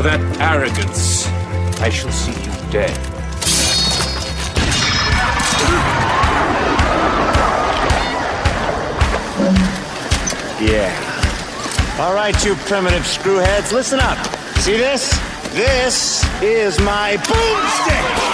that arrogance, I shall see you dead. Yeah. All right, you primitive screwheads, listen up. See this? This is my boomstick!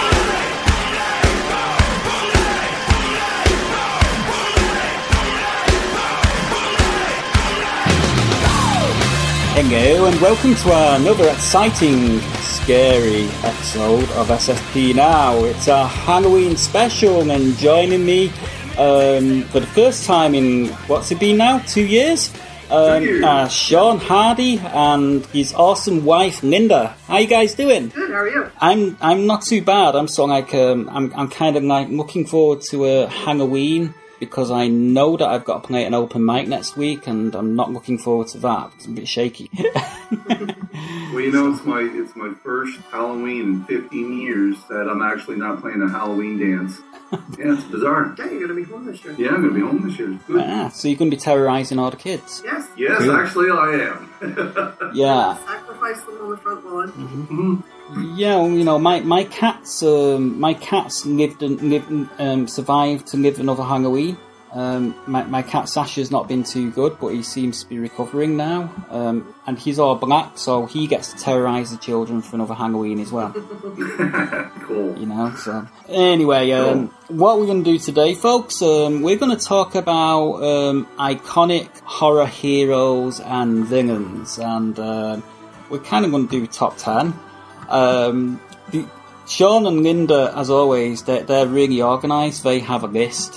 Hello and welcome to another exciting, scary episode of SFP Now. It's a Halloween special and joining me for the first time in, what's it been now, 2 years? Sean Hardy and his awesome wife Linda. How you guys doing? Good, how are you? I'm not too bad. I'm kind of like looking forward to Halloween, because I know that I've got to play an open mic next week, and I'm not looking forward to that. It's a bit shaky. Well, you know, it's my first Halloween in 15 years that I'm actually not playing a Halloween dance. Yeah, it's bizarre. Yeah, you're going to be home this year. Yeah, I'm going to be home this year. Good. So you're going to be terrorising all the kids? Yes. Yes, cool. Actually I am. Yeah. Sacrifice them on the front lawn. Mm-hmm. Yeah, well, you know, my cats survived to live another Halloween. My cat Sasha's not been too good, but he seems to be recovering now. And he's all black, so he gets to terrorise the children for another Halloween as well. Cool. You know, so anyway, what we're going to do today, folks, we're going to talk about iconic horror heroes and villains, and we're kind of going to do top 10. Sean and Linda, as always, they're really organised. They have a list.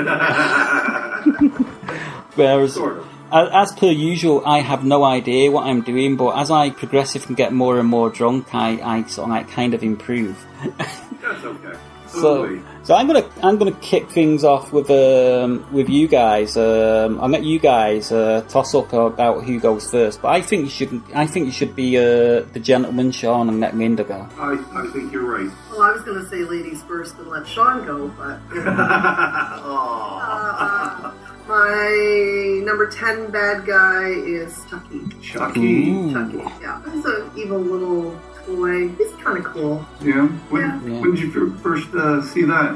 Whereas, Sort of. as per usual, I have no idea what I'm doing, but as I progressively get more and more drunk, I sort of like kind of improve. That's okay. So I'm gonna kick things off with you guys. I'll let you guys toss up about who goes first. But I think you should be the gentleman, Sean, and let Linda go. I think you're right. Well, I was going to say ladies first and let Sean go, but... my number 10 bad guy is Chucky. Chucky. Chucky, yeah. He's an evil little toy. He's kind of cool. Yeah? When did you first see that?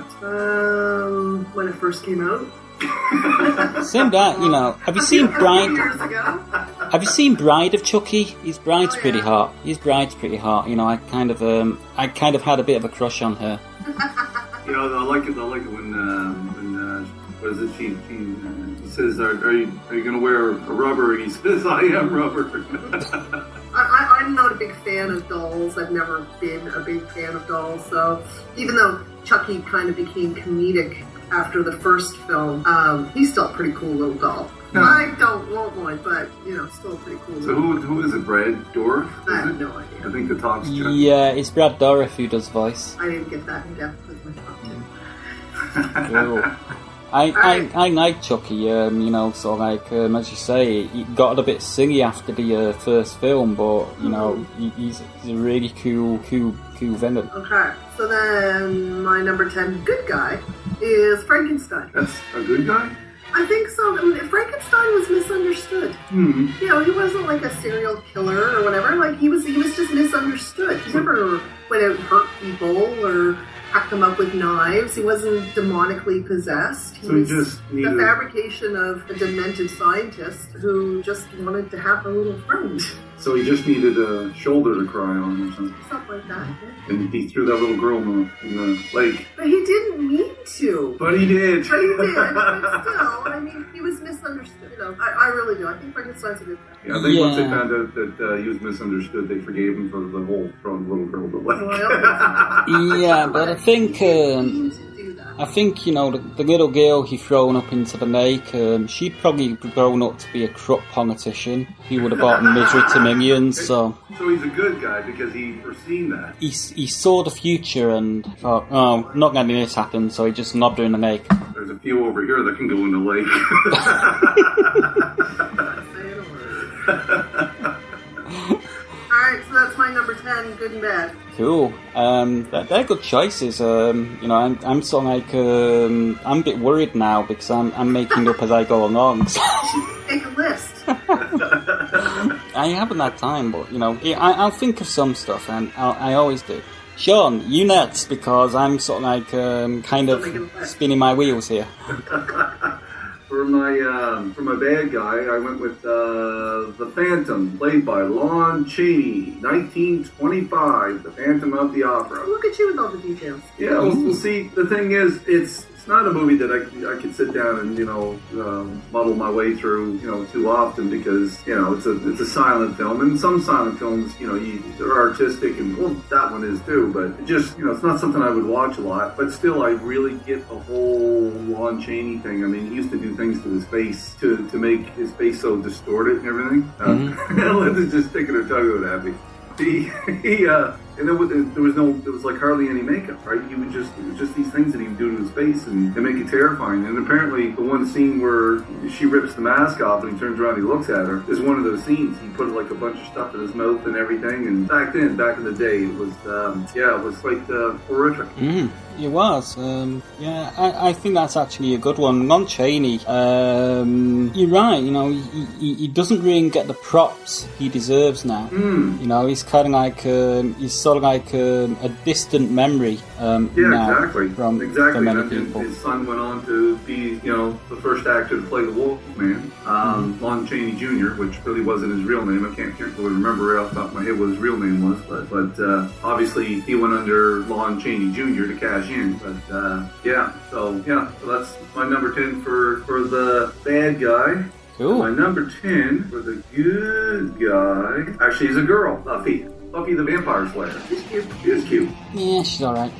When it first came out. Same that, you know. Have you seen Bride? Years ago. Have you seen Bride of Chucky? His bride's pretty hot. You know, I kind of had a bit of a crush on her. You know, I like it when what is it? She says, "Are you going to wear a rubber?" And he says, "I am rubber." I'm not a big fan of dolls. I've never been a big fan of dolls. So even though Chucky kind of became comedic after the first film, he's still a pretty cool little doll. Yeah. I don't want one, but, you know, still a pretty cool So little who is it? Brad Dourif? I have no idea. I think the top's Chucky. Yeah, it's Brad Dourif who does voice. I didn't get that in depth with my top two. Cool. I like Chucky, you know, so like, as you say, he got a bit silly after the first film, but, you know, he's a really cool villain. Okay, so then my number 10 good guy is Frankenstein. That's a good guy? I think so. I mean, Frankenstein was misunderstood. Hmm. You know, he wasn't like a serial killer or whatever. Like, he was just misunderstood. He never went out and hurt people or hacked them up with knives. He wasn't demonically possessed. He was just needed the fabrication of a demented scientist who just wanted to have a little friend. So he just needed a shoulder to cry on or something. Something like that. And he threw that little girl in the lake. But he didn't mean to. But he did. But he did. But still, I mean, he was misunderstood. You know, I really do. I think Frankenstein's a good guy. Yeah, I think once they found out that he was misunderstood, they forgave him for the whole throwing the little girl in the lake. Well, Yeah, but I think you know, the little girl he thrown up into the lake, she'd probably grown up to be a corrupt politician. He would have bought misery to millions. So he's a good guy because he foreseen that. he saw the future and thought, oh, not going to let this happen. So he just lobbed her in the lake. There's a few over here that can go in the lake. Alright, so that's my number 10, good and bad. Cool. They're good choices. You know, I'm sort of like I'm a bit worried now because I'm making up as I go along. So. Make a list. I haven't had time, but, I'll think of some stuff, and I always do. Sean, you next, because I'm sort of like kind of spinning my wheels here. For my bad guy, I went with the Phantom, played by Lon Chaney, 1925, The Phantom of the Opera. Look at you with all the details. Yeah, we'll see. The thing is, it's not a movie that I could sit down and muddle my way through too often, because it's a silent film, and some silent films they're artistic, and well, that one is too, but it just it's not something I would watch a lot. But still, I really get the whole Lon Chaney thing. I mean, he used to do things to his face to make his face so distorted and everything. It's just taking a tug at me. And there was like hardly any makeup, right? It was just these things that he would do to his face and make it terrifying. And apparently the one scene where she rips the mask off and he turns around and he looks at her is one of those scenes. He put like a bunch of stuff in his mouth and everything. And back in the day, it was quite horrific. It was. I think that's actually a good one. Lon Chaney, you're right, he doesn't really get the props he deserves now. He's kind of like, he's sort of like a distant memory now exactly. from many people. His son went on to be, the first actor to play the Wolfman, Lon Chaney Jr., which really wasn't his real name. I can't remember right off the top of my head what his real name was, but obviously he went under Lon Chaney Jr. to cash in. But so that's my number 10 for the bad guy. Cool. My number 10 for the good guy. Actually, he's a girl, Buffy the Vampire Slayer. She's cute. Yeah, she's all right.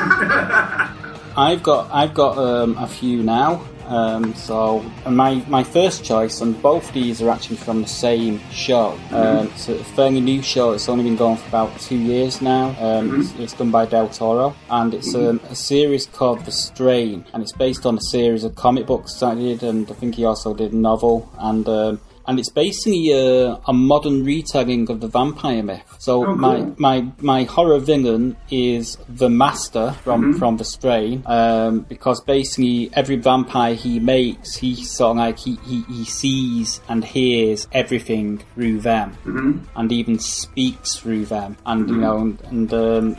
I've got a few now. So my first choice, and both these are actually from the same show. It's a fairly new show. It's only been going for about 2 years now. It's done by Del Toro, and it's a series called The Strain, and it's based on a series of comic books that he did, and I think he also did a novel, and it's basically a modern retelling of the vampire myth. So my horror villain is the Master from The Strain, because basically every vampire he makes, he sort of like he sees and hears everything through them, and even speaks through them. And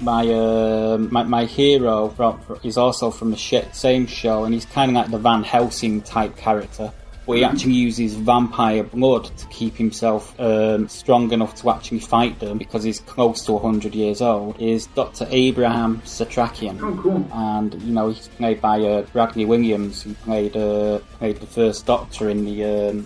my hero is also from the same show, and he's kind of like the Van Helsing type character, where he actually uses vampire blood to keep himself strong enough to actually fight them, because he's close to 100 years old, is Dr. Abraham Satrakian. Oh, cool. And, he's played by Bradley Williams, who played the first Doctor in the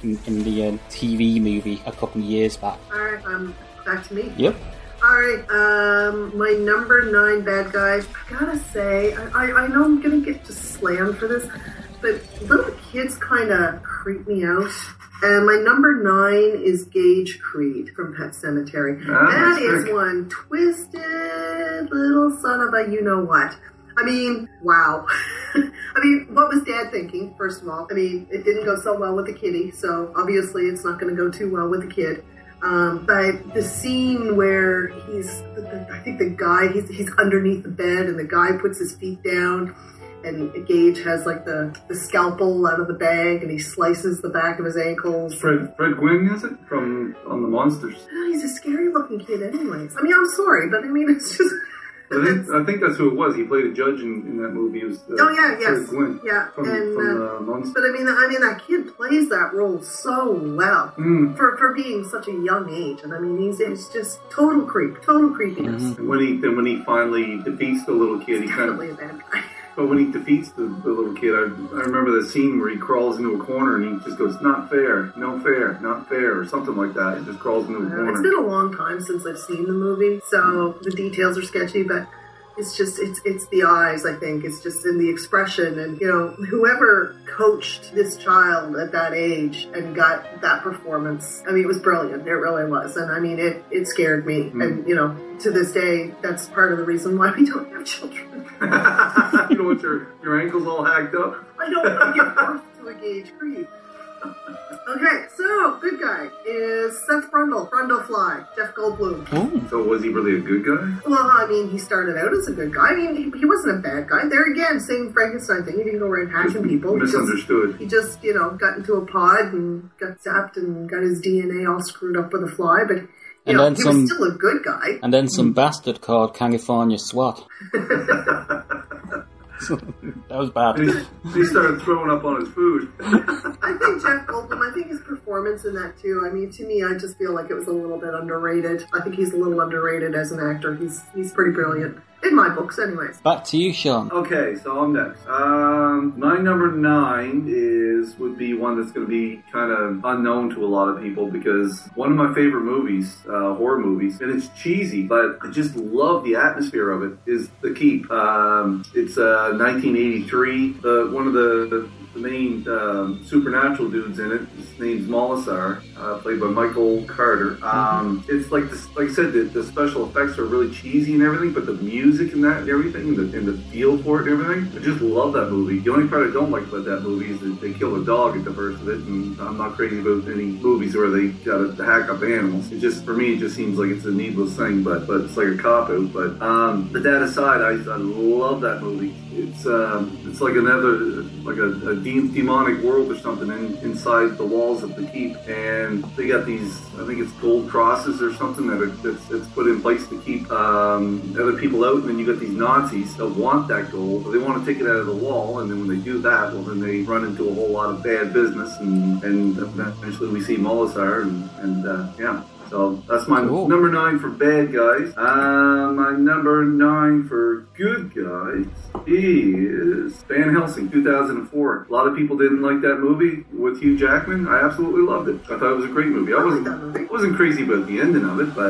TV movie a couple of years back. Alright, back to me. Yep. Alright, my number 9 bad guy, I gotta say, I know I'm gonna get just slammed for this, but little kids kind of creep me out. And my number 9 is Gage Creed from Pet Sematary. That is one twisted little son of a you-know-what. I mean, wow. I mean, what was Dad thinking, first of all? I mean, it didn't go so well with the kitty, so obviously it's not going to go too well with the kid. But the scene where I think the guy, he's underneath the bed, and the guy puts his feet down, and Gage has like the scalpel out of the bag, and he slices the back of his ankles. Fred Gwynne, is it? From On the Monsters. Oh, he's a scary looking kid anyways. I mean, I'm sorry, but I mean, it's just... I think that's who it was. He played a judge in that movie. It was Fred Gwynne. Yeah. From Monsters. But I mean, that kid plays that role so well for being such a young age. And I mean, he's just total creepiness. And when he finally defeats the little kid, he kind of... Definitely a bad guy. But when he defeats the little kid, I remember the scene where he crawls into a corner and he just goes, "Not fair, no fair, not fair," or something like that. He just crawls into a corner. It's been a long time since I've seen the movie, so the details are sketchy, but it's just, it's the eyes, I think. It's just in the expression, and, whoever coached this child at that age and got that performance, I mean, it was brilliant. It really was. And I mean, it scared me. And, to this day, that's part of the reason why we don't have children. You don't want your ankles all hacked up? I don't want to give birth to a Gage Creed. Okay, so good guy is Seth Brundlefly, Jeff Goldblum. Oh. So was he really a good guy? Well, I mean, he started out as a good guy. I mean, he wasn't a bad guy. There again, same Frankenstein thing. He didn't go around hacking people. Misunderstood. He just, got into a pod and got zapped and got his DNA all screwed up with a fly, but he was still a good guy. And then some bastard called California SWAT. That was bad. He started throwing up on his food. I think Jeff Goldblum, I think his performance in that too. I mean, to me, I just feel like it was a little bit underrated. I think he's a little underrated as an actor. He's pretty brilliant. In my books, anyways. Back to you, Sean. Okay, so I'm next. My number 9 would be one that's going to be kind of unknown to a lot of people because one of my favorite movies, horror movies, and it's cheesy, but I just love the atmosphere of it, is The Keep. It's 1983. One of the main supernatural dudes in it, his name's Molisar, played by Michael Carter. It's like I said, the special effects are really cheesy and everything, but the music and that and everything, and the feel for it and everything, I just love that movie. The only part I don't like about that movie is that they kill a dog at the first of it, and I'm not crazy about any movies where they gotta hack up animals. It just, for me, it just seems like it's a needless thing, but it's like a cop-out. But that aside, I love that movie. It's like a demonic world or something inside the walls of the keep, and they got these, I think it's gold crosses or something that's put in place to keep other people out, and then you got these Nazis that want that gold, but they want to take it out of the wall, and then when they do that, well, then they run into a whole lot of bad business, and eventually we see Molisar, and yeah. So that's my number 9 for bad guys. My number 9 for good guys is Van Helsing, 2004. A lot of people didn't like that movie with Hugh Jackman. I absolutely loved it. I thought it was a great movie. I wasn't crazy about the ending of it, but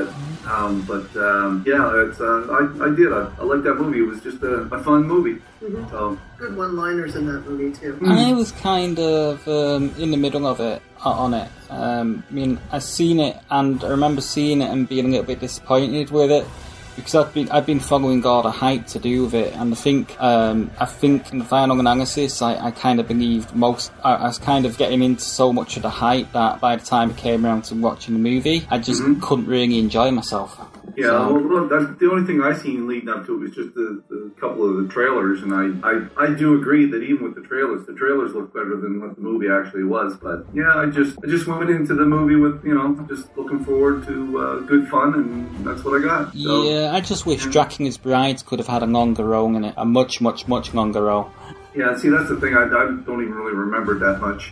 yeah, it's I did. I liked that movie. It was just a fun movie. Mm-hmm. So good one-liners in that movie too. I was kind of in the middle of it on it. I mean, I've seen it, and I remember seeing it and being a little bit disappointed with it because I've been following all the hype to do with it, and I think in the final analysis, I kind of believed I was kind of getting into so much of the hype that by the time it came around to watching the movie, I just couldn't really enjoy myself. Yeah, well, that's the only thing I seen leading up to it was just the couple of the trailers, and I do agree that even with the trailers look better than what the movie actually was. But yeah, I just went into the movie with just looking forward to good fun, and that's what I got. So, yeah, I just wish Dracula's Brides could have had a longer role in it, a much longer role. Yeah, see, that's the thing. I don't even really remember that much.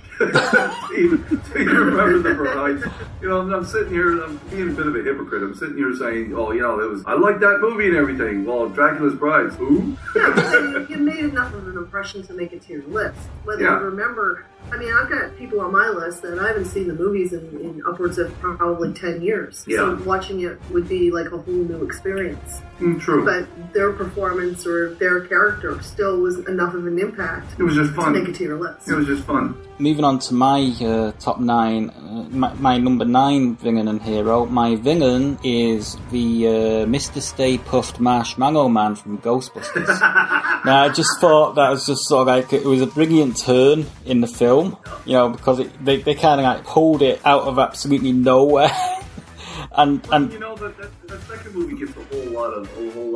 to even remember the Brides. I'm sitting here, I'm being a bit of a hypocrite. I'm sitting here saying, I like that movie and everything. Well, Dracula's Brides, who? Yeah, but you made enough of an impression to make it to your list. Whether you remember, I mean, I've got people on my list that I haven't seen the movies in upwards of probably 10 years. Yeah. So watching it would be like a whole new experience. True. But their performance or their character still was enough of an impact. It was just fun to make it to your list. It was just fun. Moving on to my top 9, my number 9 villain and hero. My villain is the Mr. Stay Puft Marshmallow Man from Ghostbusters. Now, I just thought that was just sort of like, it was a brilliant turn in the film, because they kind of like pulled it out of absolutely nowhere. And that second movie gets a lot of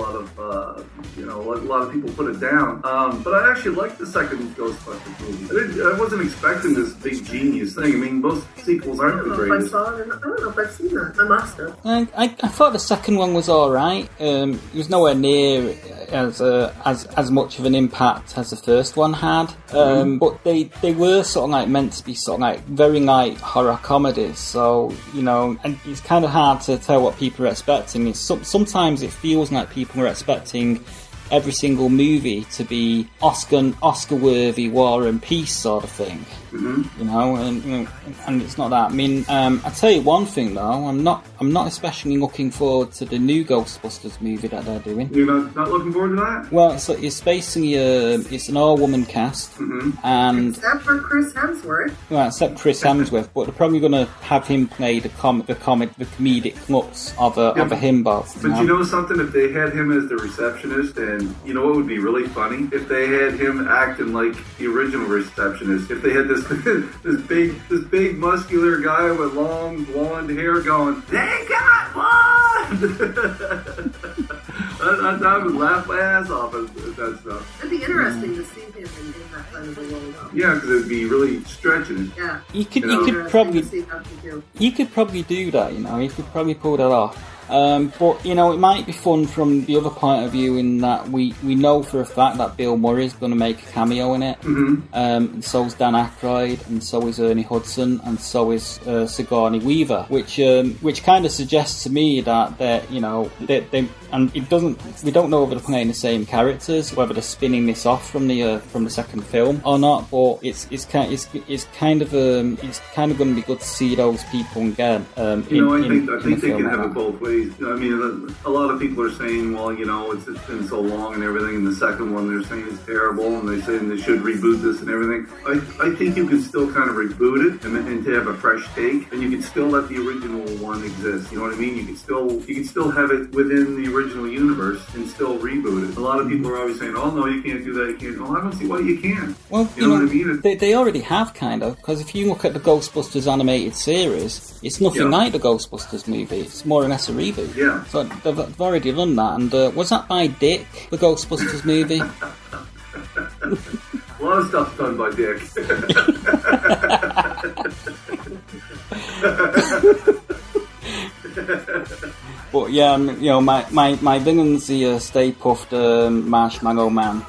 a lot of people put it down. But I actually liked the second Ghostbusters movie. I wasn't expecting this big genius thing. I mean, most sequels aren't the greatest. I don't know if I've seen that. I must have. I thought the second one was alright. It was nowhere near as much of an impact as the first one had. But they were sort of like meant to be sort of like very light horror comedies. So, and it's kind of hard to tell what people are expecting. Sometimes it feels like people are expecting every single movie to be Oscar-worthy War and Peace sort of thing. And it's not that. I mean, I tell you one thing though, I'm not especially looking forward to the new Ghostbusters movie that they're doing. You're not looking forward to that? Well, it's basically it's an all-woman cast, and except for Chris Hemsworth. Well, except Chris Hemsworth, but they're probably going to have him play the comedic nuts of a himbo. But you know something? If they had him as the receptionist, and you know what would be really funny? If they had him acting like the original receptionist. If they had this this big muscular guy with long blonde hair going, "They got one." I would laugh my ass off at that stuff. It'd be interesting to see him in that kind of a role, though. Yeah, because it'd be really stretching it. Yeah. You could Interesting to see how he do. You could probably do that, you know. You could probably pull that off. But, you know, it might be fun from the other point of view in that we know for a fact that Bill Murray's going to make a cameo in it. Mm-hmm. And so is Dan Aykroyd, and so is Ernie Hudson, and so is Sigourney Weaver, which kind of suggests to me that you know, they and it doesn't. We don't know whether they're playing the same characters, whether they're spinning this off from the second film or not. But it's kind of going to be good to see those people again. I think they can have it both ways. I mean, a lot of people are saying, well, you know, it's been so long and everything. And the second one, they're saying it's terrible, and they're saying they should reboot this and everything. I think you can still kind of reboot it and to have a fresh take, and you can still let the original one exist. You know what I mean? You can still have it within the original universe and still reboot it. A lot of people are always saying, oh no, you can't do that. You can't. Well, I don't see why you can. Well, you know what I mean? They already have, kind of, because if you look at the Ghostbusters animated series, it's nothing like the Ghostbusters movie. It's more or less a reboot. Yeah. So they've already done that. And was that by Dick, the Ghostbusters movie? A lot of stuff's done by Dick. But yeah, you know, my villain's the Stay Puft Marshmallow Man.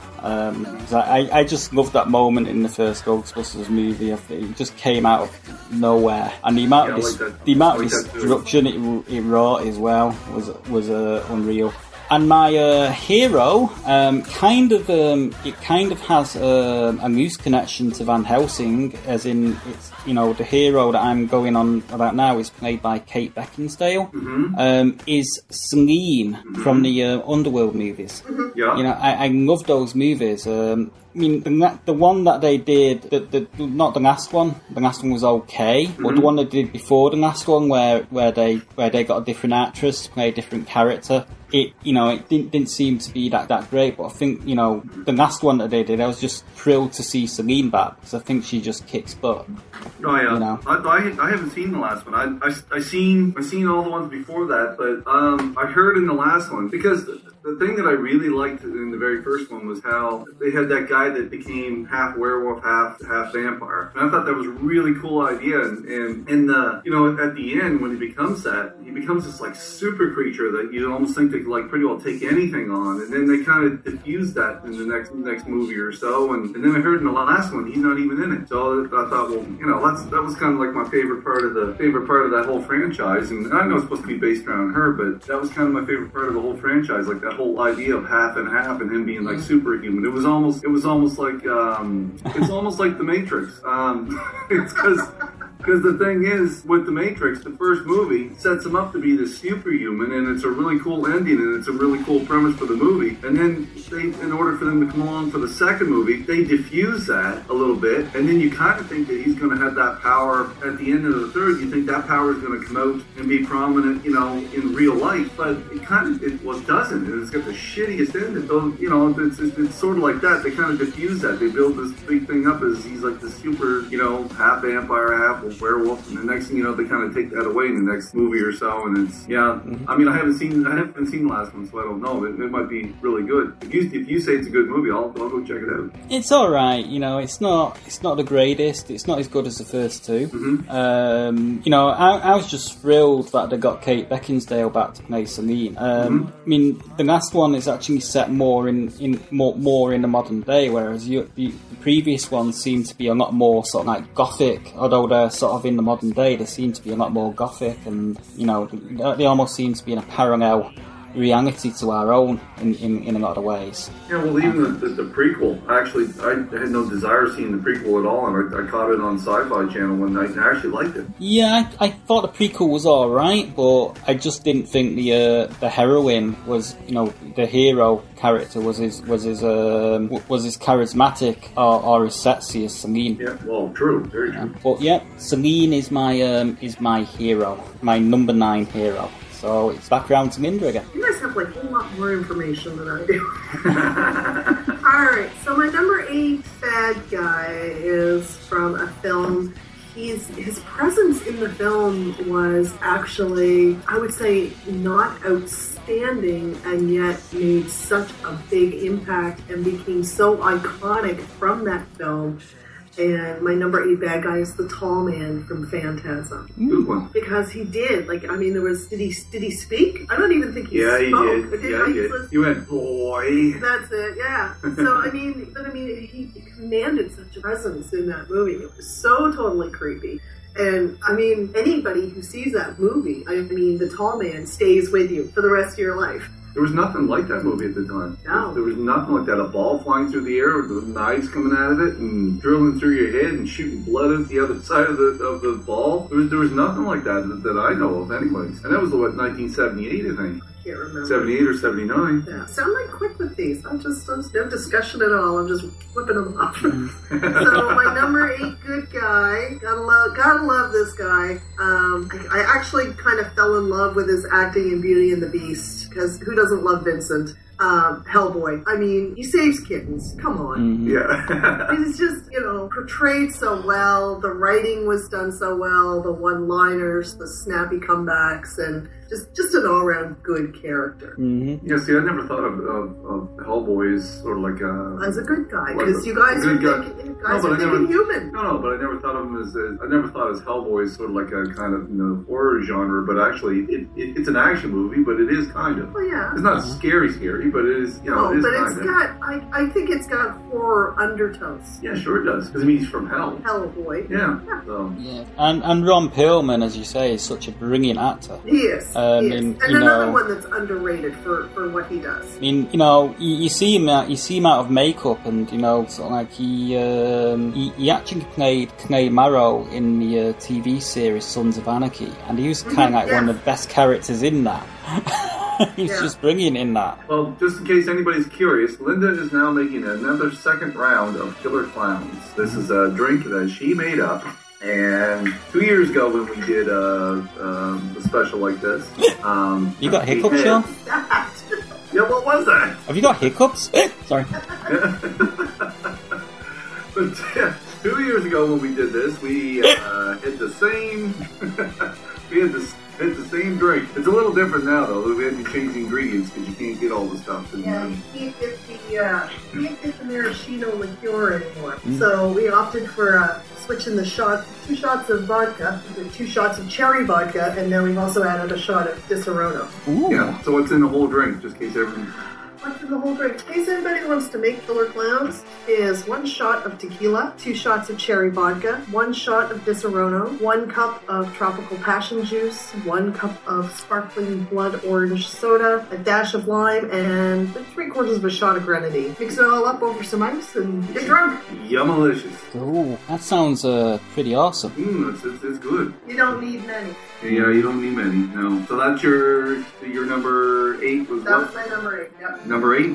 I just loved that moment in the first Ghostbusters movie. It just came out of nowhere, and the amount of destruction it wrought as well was unreal. And my hero kind of has a loose connection to Van Helsing, as in it's, you know, the hero that I'm going on about now is played by Kate Beckinsale. Mm-hmm. Is Celine from the Underworld movies. Mm-hmm. Yeah. You know, I love those movies. I mean, the one that they did, not the last one. The last one was okay, mm-hmm. but the one they did before the last one, where they got a different actress to play a different character. It didn't seem to be that great, but I think, you know, the last one that they did, I was just thrilled to see Celine back, because I think she just kicks butt. Oh yeah, you know? I haven't seen the last one. I seen all the ones before that, but I heard in the last one, because the thing that I really liked in the very first one was how they had that guy that became half werewolf, half vampire. And I thought that was a really cool idea. And you know, at the end when he becomes this like super creature that you almost think they could like pretty well take anything on. And then they kind of diffused that in the next movie or so. And then I heard in the last one he's not even in it. So I thought, well, you know, that was kind of like my favorite part of that whole franchise. And I know it's supposed to be based around her, but that was kind of my favorite part of the whole franchise. Like that whole idea of half and half and him being like superhuman. It was almost like it's almost like the Matrix. It's because the thing is, with the Matrix, the first movie sets him up to be this superhuman, and it's a really cool ending, and it's a really cool premise for the movie. And then in order for them to come along for the second movie, they diffuse that a little bit, and then you kind of think that he's going to have that power at the end of the third. You think that power is going to come out and be prominent, you know, in real life, but it doesn't, and it's got the shittiest ending. So, you know, it's sort of like that. They kind of diffuse that. They build this big thing up as he's like the super, you know, half vampire, half werewolf, and the next thing you know, they kind of take that away in the next movie or so, and it's, yeah. I mean, I haven't seen the last one, so I don't know. It might be really good. If you say it's a good movie, I'll go check it out. It's all right, you know. It's not the greatest. It's not as good as the first two. Mm-hmm. You know, I was just thrilled that they got Kate Beckinsale back to play Celine. I mean, the last one is actually set more in the modern day, whereas the previous ones seem to be a lot more sort of like gothic, although they're sort of in the modern day, they seem to be a lot more gothic, and, you know, they almost seem to be in a parallel reality to our own in a lot of ways. Yeah, well, even the prequel, actually, I had no desire of seeing the prequel at all, and I caught it on Sci-Fi Channel one night, and I actually liked it. Yeah, I thought the prequel was alright, but I just didn't think the heroine was, you know, the hero character was as charismatic or as sexy as Celine. Yeah, well, true, very true. But yeah, Celine is my hero, my number 9 hero. So it's back around to Linda again. You guys have like a whole lot more information than I do. Alright, so my number 8 bad guy is from a film. His presence in the film was actually, I would say, not outstanding, and yet made such a big impact and became so iconic from that film. And my number 8 bad guy is the tall man from Phantasm. Good one. Because he did, did he speak? I don't even think he spoke. He did. You went, boy. That's it, yeah. So, he commanded such a presence in that movie. It was so totally creepy. And, anybody who sees that movie, the tall man stays with you for the rest of your life. There was nothing like that movie at the time. No. There was nothing like that. A ball flying through the air with the knives coming out of it and drilling through your head and shooting blood out the other side of the ball. There was nothing like that I know of anyways. And that was, 1978, I think. I can't remember. 78 or 79. Yeah. So I'm like quick with these. There's no discussion at all. I'm just flipping them off. So my number 8 good guy, gotta love this guy. I actually kind of fell in love with his acting in Beauty and the Beast, because who doesn't love Vincent? Hellboy. He saves kittens. Come on. Yeah. He's just, portrayed so well. The writing was done so well. The one-liners, the snappy comebacks, and just an all-around good character. Mm-hmm. Yeah, see, I never thought of Hellboy as sort of like a... As a good guy, because you guys are thinking human. No, but I never thought of him as... I never thought as Hellboy as sort of like a kind of horror genre, but actually it's an action movie, but it is kind of. Well, yeah. It's not scary, but it is, No, it is but kind it's of. got, I think it's got horror undertones. Yeah, sure it does, because he's from hell. Hellboy. Yeah. So. Yeah, and Ron Perlman, as you say, is such a brilliant actor. He is. And another one that's underrated for what he does. You see him out of makeup, and sort of like he actually played K'nai Marrow in the TV series Sons of Anarchy, and he was kind of like one of the best characters in that. He's just brilliant in that. Well, just in case anybody's curious, Linda is now making another second round of Killer Clowns. This is a drink that she made up. And 2 years ago when we did a special like this... you got hiccups, Sean? Yeah, what was that? Have you got hiccups? Sorry. But 2 years ago when we did this, we hit the same... we had the same drink. It's a little different now, though. We had to change the ingredients because you can't get all the stuff. You can't get the maraschino liqueur anymore. So we opted for switching the 2 shots of vodka with 2 shots of cherry vodka, and then we've also added a shot of Disaronno. Ooh. Yeah, so what's in the whole drink, just in case everyone... What's in the whole drink? In case anybody wants to make Killer Clowns, is 1 shot of tequila, 2 shots of cherry vodka, 1 shot of Disaronno, 1 cup of tropical passion juice, 1 cup of sparkling blood orange soda, a dash of lime, and 3/4 of a shot of grenadine. Mix it all up over some ice and get drunk. Yummalicious. Ooh, that sounds pretty awesome. It's good. You don't need many. Yeah, you don't need many, no. So that's your number 8 was That what? was my number 8, yep. Number 8.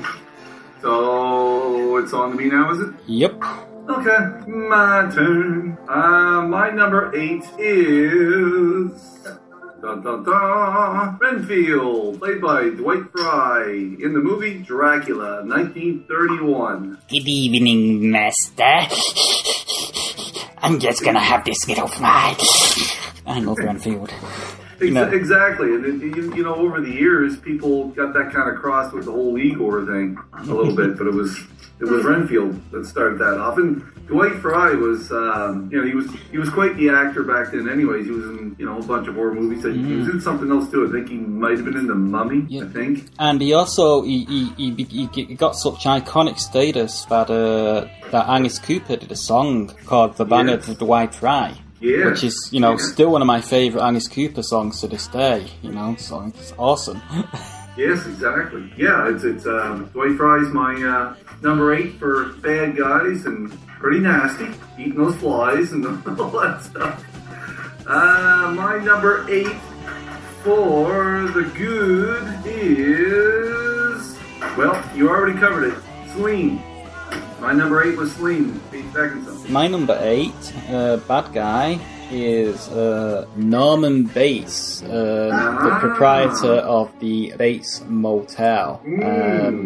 So it's on to me now, is it? Yep. Okay, my turn. My number 8 is... Dun, dun, dun. Renfield, played by Dwight Fry, in the movie Dracula, 1931. Good evening, master. I'm just gonna have this get off my... I love Renfield. Exactly, and over the years, people got that kind of crossed with the whole Igor thing a little bit, but it was Renfield that started that off. And Dwight Fry was, he was quite the actor back then. Anyways, he was in a bunch of horror movies. He was in something else too. I think he might have been in The Mummy. Yeah. I think. And he also he got such iconic status that Angus Cooper did a song called "The Ballad of Dwight Fry." Yeah. Which is, still one of my favourite Angus Cooper songs to this day, so it's awesome. Yes, exactly. Yeah, it's Dwight Fry's my number 8 for bad guys and pretty nasty, eating those flies and all that stuff. My number 8 for the good is, well, you already covered it, Celine. My number 8 was Celine, Pete Beckinsale. My number 8, bad guy, is Norman Bates, the proprietor of the Bates Motel.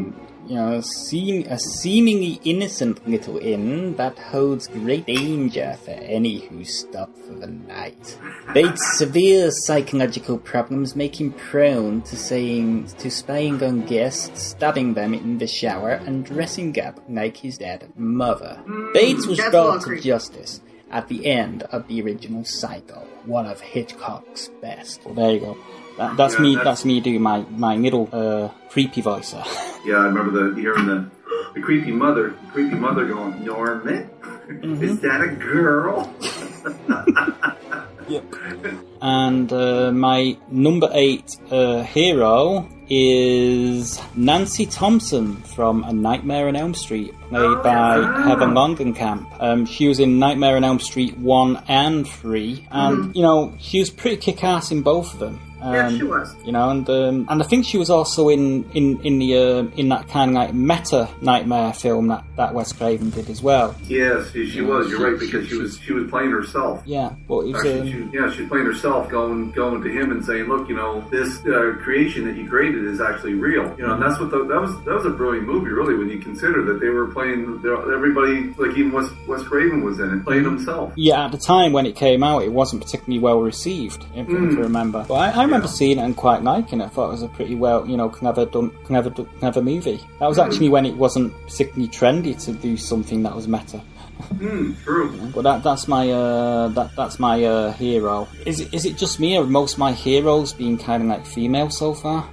a seemingly innocent little inn that holds great danger for any who stop for the night. Bates' severe psychological problems make him prone to spying on guests, stabbing them in the shower, and dressing up like his dead mother. Bates was brought to justice at the end of the original Psycho, one of Hitchcock's best. Well, there you go. That's me doing my little creepy voice there. Yeah, I remember hearing the creepy mother going, Norman? Mm-hmm. Is that a girl? Yep. And my number 8 hero is Nancy Thompson from A Nightmare on Elm Street, played by Heather Langenkamp. She was in Nightmare on Elm Street 1 and 3, and, she was pretty kick-ass in both of them. Yeah, she was. And I think she was also in that kind of like meta nightmare film that Wes Craven did as well. Yes, she was. You're right, because she was playing herself. Yeah, well, it was, she was playing herself, going to him and saying, "Look, this creation that you created is actually real." And that's what that was a brilliant movie, really, when you consider that they were playing everybody, like even Wes Craven was in it, playing himself. Yeah, at the time when it came out, it wasn't particularly well received, if I remember. But I remember seeing it and quite liking it. I thought it was a pretty well, clever movie. That was actually when it wasn't particularly trendy to do something that was meta. True. But that's my hero. Is it just me, or are most of my heroes being kind of like female so far?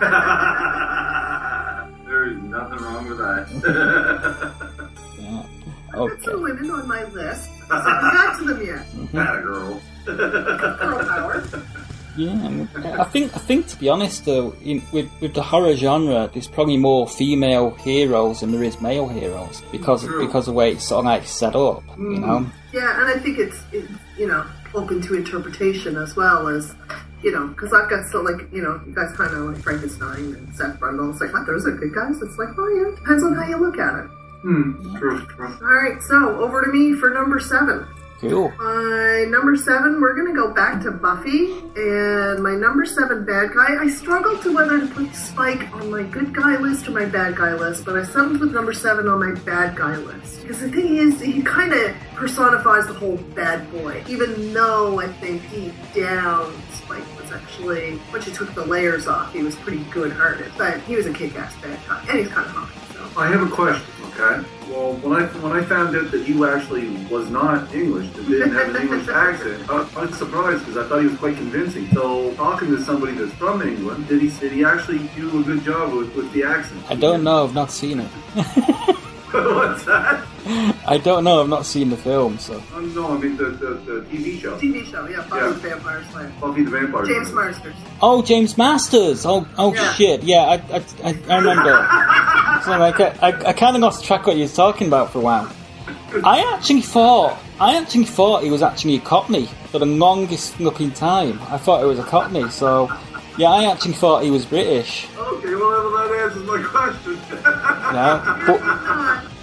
There's nothing wrong with that. Yeah. I've Okay. got some women on my list. So I haven't got to them yet. Not a girl. Girl power. Yeah, I think to be honest though, with the horror genre, there's probably more female heroes than there is male heroes because of the way it's sort of like set up, Yeah, and I think it's open to interpretation as well as, because I've got you guys kind of like Frankenstein and Seth Brundle. It's like, what, those are good guys? It's like, oh yeah, depends on how you look at it. True. Alright, so over to me for number 7. Cool. My number 7, we're going to go back to Buffy, and my number 7 bad guy, I struggled to whether to put Spike on my good guy list or my bad guy list, but I settled with number 7 on my bad guy list. Because the thing is, he kind of personifies the whole bad boy, even though I think deep down, Spike was actually, once you took the layers off, he was pretty good-hearted, but he was a kick-ass bad guy, and he's kind of hot. I have a question, okay? Well, when I found out that you actually was not English, that didn't have an English accent, I was surprised because I thought he was quite convincing. So, talking to somebody that's from England, did he actually do a good job with the accent? I don't know. I've not seen it. What's that? I don't know. I've not seen the film, so. No, I mean the TV show. TV show, yeah, Buffy the Vampire Slayer. Buffy the Vampire Slayer. James Marsters. Oh, James Masters. Oh, Yeah. Shit. Yeah, I remember. So like, I kind of lost track of what you were talking about for a while. I actually thought he was actually a Cockney for the longest fucking time. I thought it was a Cockney, so yeah, I actually thought he was British. Okay, well that answers my question. Yeah,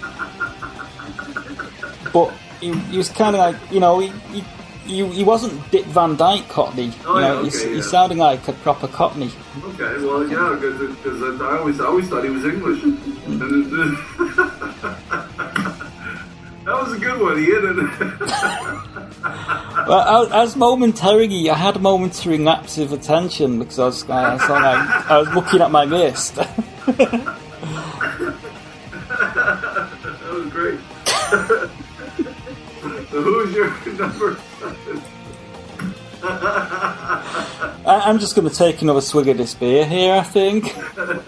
but he was kind of like, he wasn't Dick Van Dyke Cockney. He sounded like a proper Cockney. Okay, well, yeah, because I always thought he was English. That was a good one. He hit it. Well, I had a momentary lapse of attention because I was looking at my list. That was great. So who's your number 7? I'm just going to take another swig of this beer here, I think. Alright,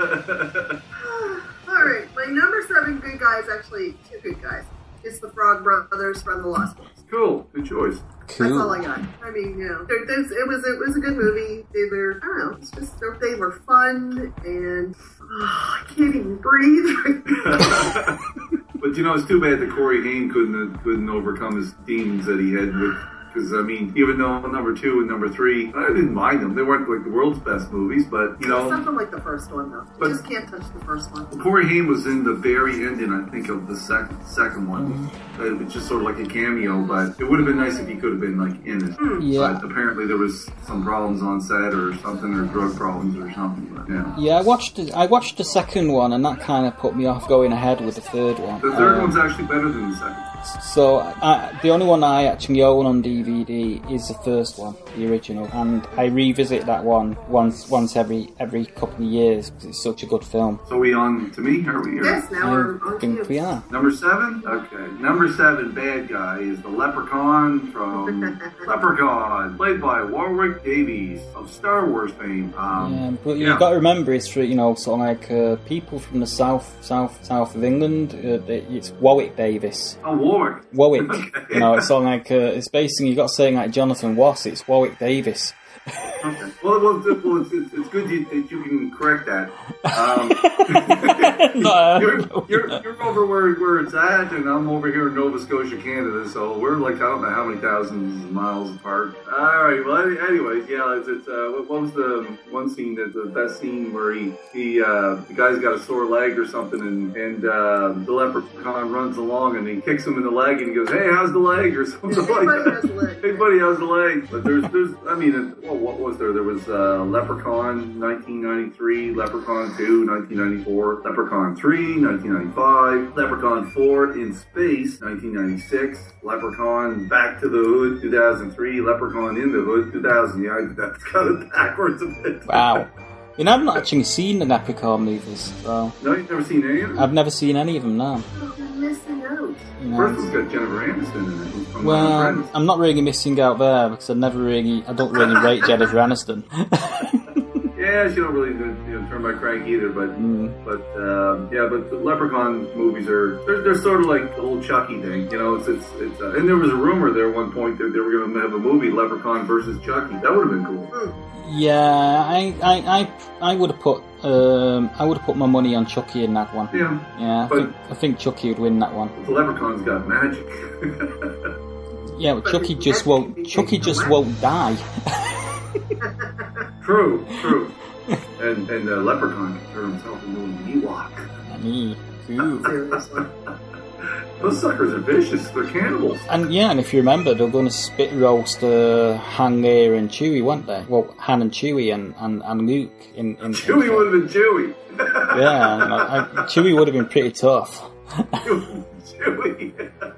my number 7 good guy is actually 2 good guys. It's the Frog Brothers from The Lost Boys. Cool, good choice. Cool. That's all I got. I mean, it was a good movie. They were, I don't know, it's just, they were fun, and I can't even breathe right now. But it's too bad that Corey Haim couldn't overcome his demons that he had because I mean, even though number 2 and number 3, I didn't mind them. They weren't like the world's best movies, but you know, something like the first one though. You just can't touch the first one. Corey Haim was in the very ending, I think, of the second one. It was just sort of like a cameo, but it would have been nice if he could have been like in it. Yeah. But apparently there was some problems on set or something, or drug problems or something. But, yeah. Yeah, I watched the second one, and that kind of put me off going ahead with the third one. The third one's actually better than the second. So the only one I actually own on DVD is the first one, the original, and I revisit that one once every couple of years because it's such a good film. So we on to me? Are we here? Yes, now we're on I think to we you. are. Number 7? Okay. Number 7 bad guy is the Leprechaun from Leprechaun, played by Warwick Davis of Star Wars fame. Yeah, but you've got to remember it's for sort of like people from the south of England. It's Warwick Davis. Oh, Warwick. Warwick. Okay. It's sort of like it's basically you got to say like Jonathan Ross. It's Warwick Davis. Okay. Well, it's good that you can correct that. You're over where it's at, and I'm over here in Nova Scotia, Canada. So we're like I don't know how many thousands of miles apart. All right. Well, anyways, yeah. It's what was the one scene that the best scene where the guy's got a sore leg or something, and the leprechaun runs along and he kicks him in the leg and he goes, "Hey, how's the leg?" or something like that. Hey, buddy, how's the leg? But there's I mean. Well, what was there? There was Leprechaun 1993, Leprechaun 2 1994, Leprechaun 3 1995, Leprechaun 4 in Space 1996, Leprechaun Back to the Hood 2003, Leprechaun in the Hood 2000. Yeah, that's kind of backwards a bit. Wow. I've not actually seen the Leprechaun movies. So. No, you've never seen any of them? I've never seen any of them, no. You're missing out. First one's got Jennifer Aniston in it. From Well, Friends. I'm not really missing out there because I don't really rate Jennifer Aniston. Yeah, she don't really turn my crank either, but the Leprechaun movies they're sort of like the whole Chucky thing, It's and there was a rumor there at one point that they were going to have a movie Leprechaun versus Chucky. That would have been cool. Yeah, I would have put my money on Chucky in that one. Yeah, I think Chucky would win that one. The Leprechaun's got magic. Yeah, but Chucky just won't die. True. And the Leprechaun can turn himself into an Ewok. Seriously. Those suckers are vicious. They're cannibals. And if you remember, they were going to spit roast Han, Leia, and Chewie, weren't they? Well, Han and Chewie and Luke. Chewie would have been Chewie. Yeah, Chewie would have been pretty tough. Chewie.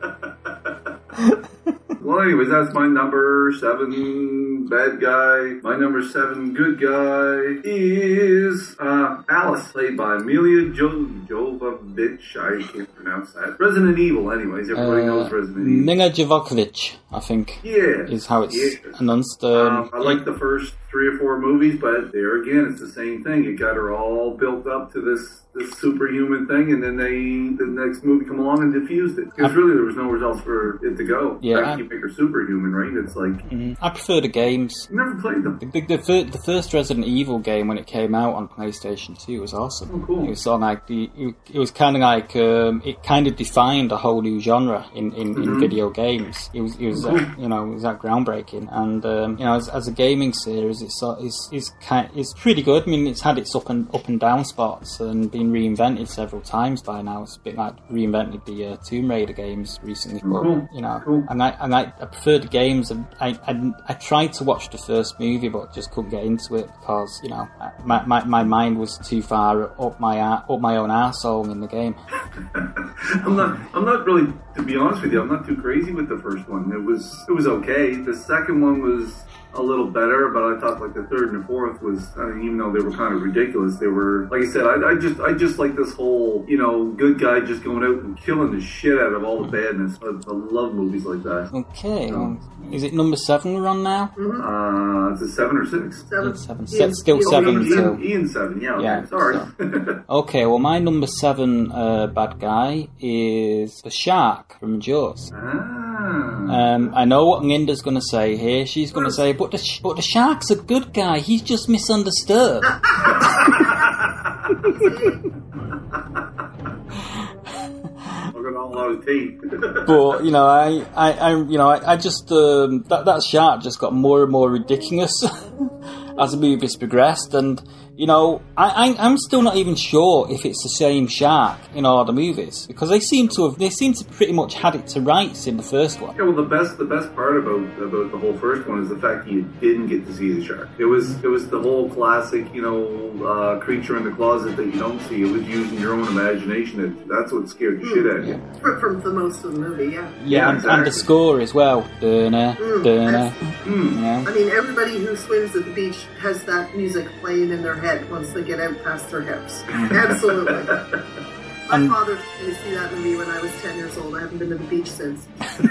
Well, anyways, that's my number 7 bad guy. My number 7 good guy is Alice, played by Emilia Jovovich. I can't pronounce that. Resident Evil, anyways. Everybody knows Resident Evil. Mila Jovovich, I think. Yeah. Is how it's announced. I like the first 3 or 4 movies, but there again, it's the same thing. It got her all built up to this superhuman thing, and then the next movie come along and diffused it. Because really, there was nowhere else for it to go. Yeah. After you make her superhuman, right? It's like... I prefer the games. I never played them. The first Resident Evil game, when it came out on PlayStation 2, was awesome. Oh, cool. It was sort of like it was kind of like it kind of defined a whole new genre in video games. It was that groundbreaking, and as a gaming series, it's pretty good. I mean, it's had its up and down spots and been reinvented several times by now. It's a bit like reinvented the Tomb Raider games recently, but Cool. and I prefer the games. I tried to watch the first movie, but just couldn't get into it because my mind was too far up my own arsehole in the game. I'm not really, to be honest with you, I'm not too crazy with the first one. It was okay. The second one was a little better, but I thought like the third and the fourth was, even though they were kind of ridiculous, they were, like I said, I just like this whole, good guy just going out and killing the shit out of all the badness. I love movies like that. Okay, is it number 7 we're on now? It's a 7 or 6. 7. Still 7 until... Ian 7, yeah, okay, Yeah, sorry. So. Okay, well my number 7 bad guy is the shark from Jaws. I know what Linda's going to say here. She's going to say, but the shark's a good guy. He's just misunderstood. Look at all those tape. But I just that shark just got more and more ridiculous as the movies progressed, and I'm still not even sure if it's the same shark in all the movies, because they seem to pretty much had it to rights in the first one. Yeah, well, the best part about the whole first one is the fact that you didn't get to see the shark. It was the whole classic, creature in the closet that you don't see. It was using your own imagination. That's what scared the shit out of you. From the most of the movie, yeah. Yeah, exactly. And the score as well. Durna. I mean, everybody who swims at the beach has that music playing in their head once they get out past their hips. Absolutely. My father took me to see that movie when I was 10 years old. I haven't been to the beach since.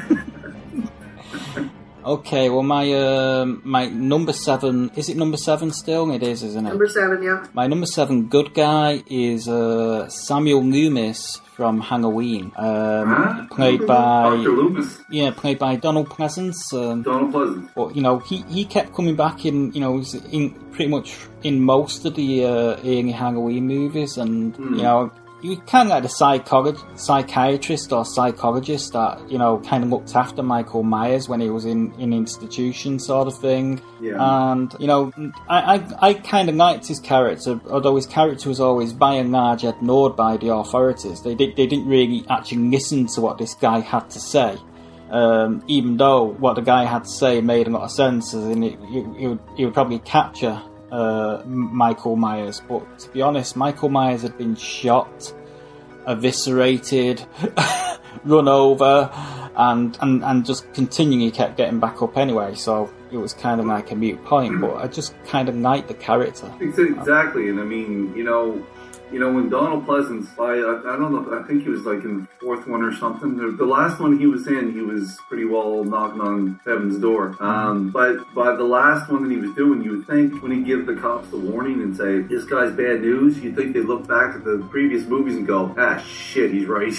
Okay, well, my number 7... Is it number 7 still? It is, isn't it? Number 7, yeah. My number 7 good guy is Samuel Loomis from Halloween. Played by... Dr. Loomis. Yeah, played by Donald Pleasance. Donald Pleasance. But, he kept coming back in, was in pretty much in most of the early Halloween movies, and, you kind of like the psychiatrist or psychologist that, kind of looked after Michael Myers when he was in institution sort of thing. Yeah. And, I kind of liked his character, although his character was always by and large ignored by the authorities. They didn't really actually listen to what this guy had to say. Even though what the guy had to say made a lot of sense, and he would probably capture Michael Myers, but to be honest, Michael Myers had been shot, eviscerated, run over, and just continually kept getting back up anyway, so it was kind of like a moot point, but I just kind of liked the character. Exactly, and I mean, when Donald Pleasance, I don't know, I think he was like in the fourth one or something. The last one he was in, he was pretty well knocking on heaven's door. But by the last one that he was doing, you would think when he give the cops the warning and say, this guy's bad news, you'd think they'd look back at the previous movies and go, shit, he's right.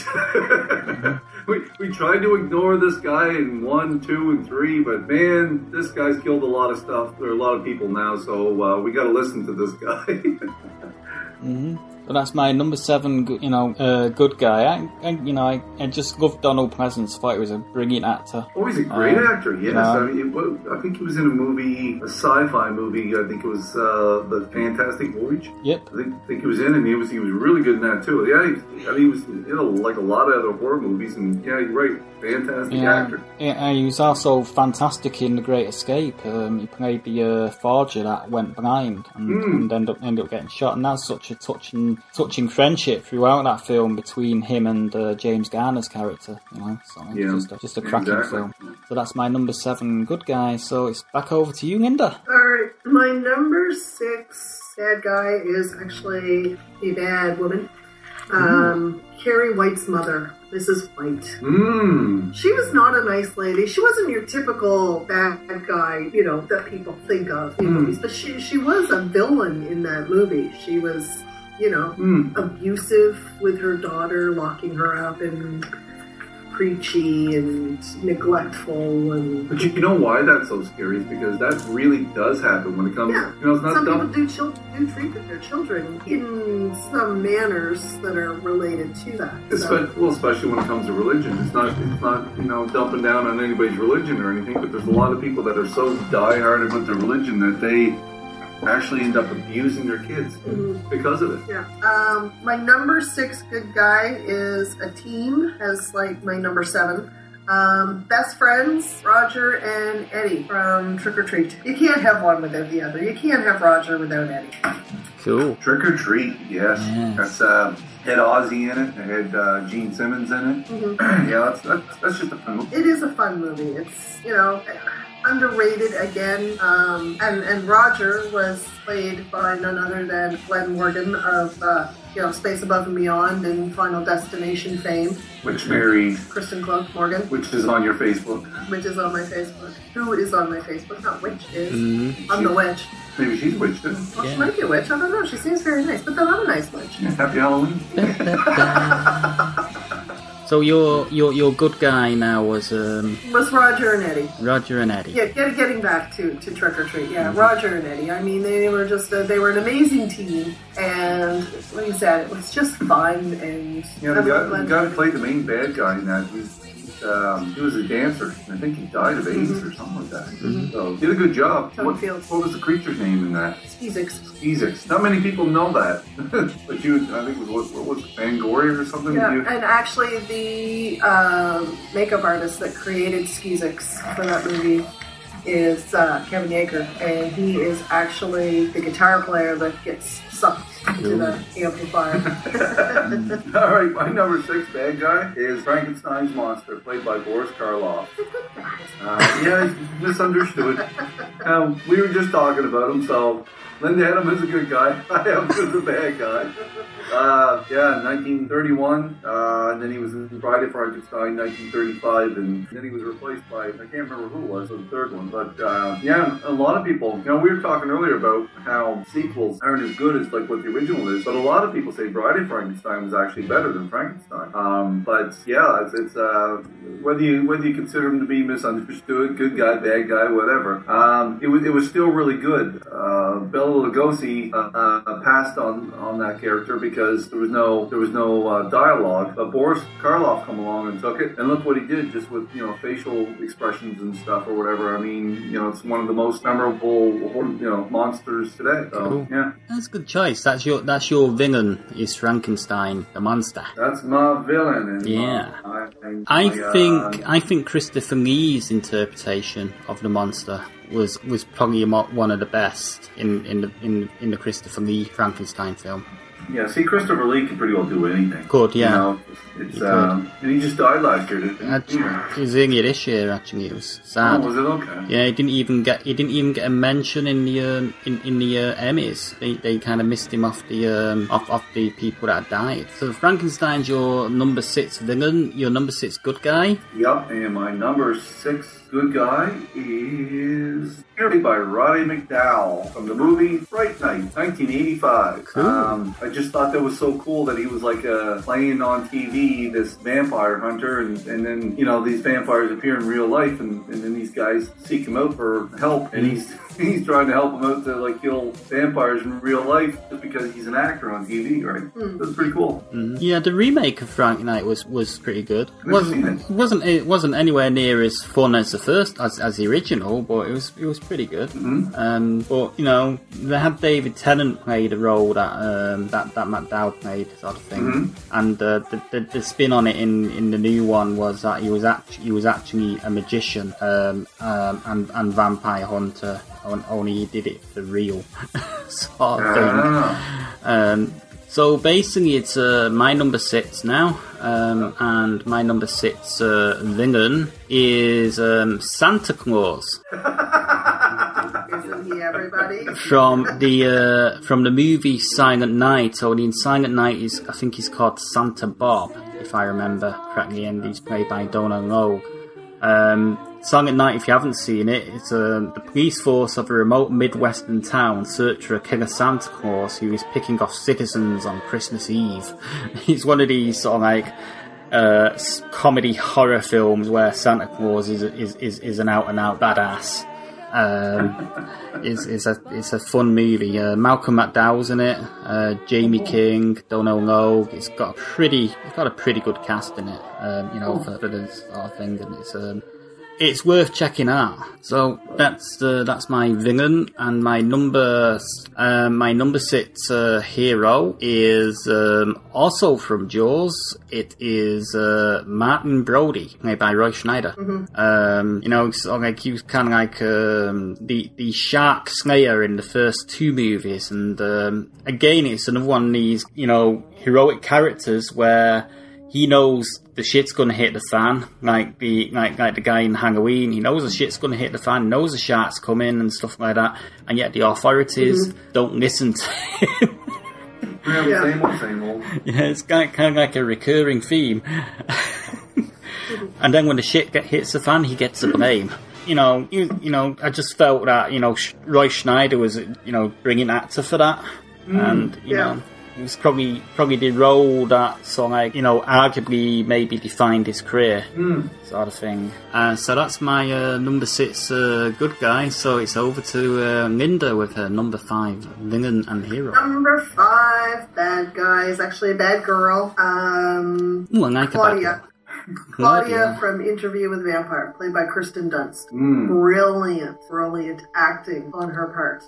We tried to ignore this guy in 1, 2, and 3, but man, this guy's killed a lot of stuff, or a lot of people now, so we gotta listen to this guy. Mm-hmm. But that's my number 7, good guy. I just loved Donald Pleasance. Thought he was a brilliant actor. Oh, he's a great actor, yes. I think he was in a movie, a sci-fi movie. I think it was The Fantastic Voyage. Yep. I think he was in it, and he was really good in that, too. Yeah, he was in like a lot of other horror movies, and yeah, you're right. Fantastic actor. Yeah, he was also fantastic in The Great Escape. He played the forger that went blind and ended up getting shot, and that's such a touching friendship throughout that film between him and James Garner's character. So just a cracking film. So that's my number 7 good guy. So it's back over to you, Linda. All right, my number 6 bad guy is actually a bad woman. Carrie White's mother, Mrs. White. She was not a nice lady. She wasn't your typical bad guy, that people think of in movies. But she was a villain in that movie. She was, abusive with her daughter, locking her up and preachy and neglectful. But you know why that's so scary? Is because that really does happen when it comes. It's not some people do treat their children in some manners that are related to that. Especially when it comes to religion. It's not dumping down on anybody's religion or anything. But there's a lot of people that are so diehard about their religion that they actually end up abusing their kids because of it. Yeah. My number 6 good guy is a team, as like my number 7. Best friends, Roger and Eddie from Trick or Treat. You can't have one without the other. You can't have Roger without Eddie. Cool. Trick or Treat, yes. That's had Ozzy in it. It had Gene Simmons in it. Yeah, that's just a fun movie. It is a fun movie. It's, underrated again. And Roger was played by none other than Glenn Morgan of Space Above and Beyond and Final Destination fame. Which married Kristen Cloak Morgan. Which is on your Facebook. Which is on my Facebook. Who is on my Facebook? Not which is. I'm the witch. Maybe she's a witch too. Well, she might be a witch. I don't know. She seems very nice, but they're not a nice witch. Yeah, happy Halloween. So your good guy now was Roger and Eddie. Roger and Eddie. Yeah, getting back to Trick or Treat. Yeah, Roger and Eddie. I mean, they were just they were an amazing team, and like you said, it was just fun. And yeah, the guy who played the main bad guy in that, he was a dancer. I think he died of AIDS or something like that. So he did a good job. What was the creature's name in that? Skeezix. Not many people know that. But I think what was it, Fangoria or something? Yeah, and actually the makeup artist that created Skeezix for that movie is Kevin Yeager, and he is actually the guitar player that gets sucked into the amplifier. All right, my number 6 bad guy is Frankenstein's monster, played by Boris Karloff. Yeah, he's misunderstood. We were just talking about him, so Linda had him as a good guy. I have him as a bad guy. 1931, and then he was in Bride of Frankenstein, 1935, and then he was replaced by, I can't remember who it was, the third one, but a lot of people, we were talking earlier about how sequels aren't as good as like what the original is, but a lot of people say Bride of Frankenstein was actually better than Frankenstein. But yeah, it's whether you consider him to be misunderstood, good guy, bad guy, whatever, it was still really good. Bela Lugosi passed on that character because there was no dialogue, but Boris Karloff come along and took it, and look what he did just with facial expressions and stuff or whatever. I mean, it's one of the most memorable monsters today. So cool. Yeah, that's a good choice. That's your villain is Frankenstein the monster. That's my villain. And yeah, I think Christopher Lee's interpretation of the monster was probably one of the best in the Christopher Lee Frankenstein film. Yeah, see, Christopher Lee could pretty well do anything. Could, yeah. And he just died last year, didn't he? He was earlier this year, actually. It was sad. Oh, was it? Okay. Yeah, he didn't even get a mention in the Emmys. They kind of missed him off the people that died. So Frankenstein's your number 6 villain, your number 6 good guy. Yep, and my number 6 good guy is played by Roddy McDowall from the movie Fright Night, 1985. Cool. I just thought that was so cool that he was like playing on TV, this vampire hunter, and then these vampires appear in real life, and then these guys seek him out for help, and he's trying to help him out to like kill vampires in real life just because he's an actor on TV, right? That's pretty cool. Yeah, the remake of Fright Night was pretty good. It wasn't anywhere near as fun as the first as the original, but it was pretty good. But they had David Tennant play the role that McDowall played, sort of thing, and the spin on it in the new one was that he was actually a magician and vampire hunter. Only he did it for real, sort of thing. So basically, it's my number 6 now, and my number 6 villain is Santa Claus. Isn't he everybody? From the movie Silent Night. So in Silent Night, I think he's called Santa Bob, if I remember correctly, and he's played by Donald Logue. Silent Night, if you haven't seen it, it's the police force of a remote Midwestern town search for a killer Santa Claus who is picking off citizens on Christmas Eve. It's one of these sort of like comedy horror films where Santa Claus is an out and out badass. It's a fun movie. Malcolm McDowell's in it. Jamie King, Donald Logue. It's got a pretty good cast in it. For this sort of thing, and it's worth checking out. So that's my villain, and my number 6 hero is also from Jaws. It is Martin Brody, played by Roy Schneider. So like he was kind of like the shark slayer in the first 2 movies, and again it's another one of these heroic characters where he knows the shit's gonna hit the fan, like the guy in Halloween. He knows the shit's gonna hit the fan, knows the shark's coming and stuff like that, and yet the authorities don't listen to him. Same old. Yeah, it's kind of like a recurring theme. And then when the shit hits the fan, he gets the blame. I just felt that Roy Schneider was bringing actor for that, and It was probably the role that sort of like, arguably maybe defined his career, sort of thing. So that's my number 6 good guy. So it's over to Linda with her number 5 villain and hero. Number 5 bad guy is actually a bad girl. Claudia from Interview with the Vampire, played by Kirsten Dunst. Brilliant acting on her part.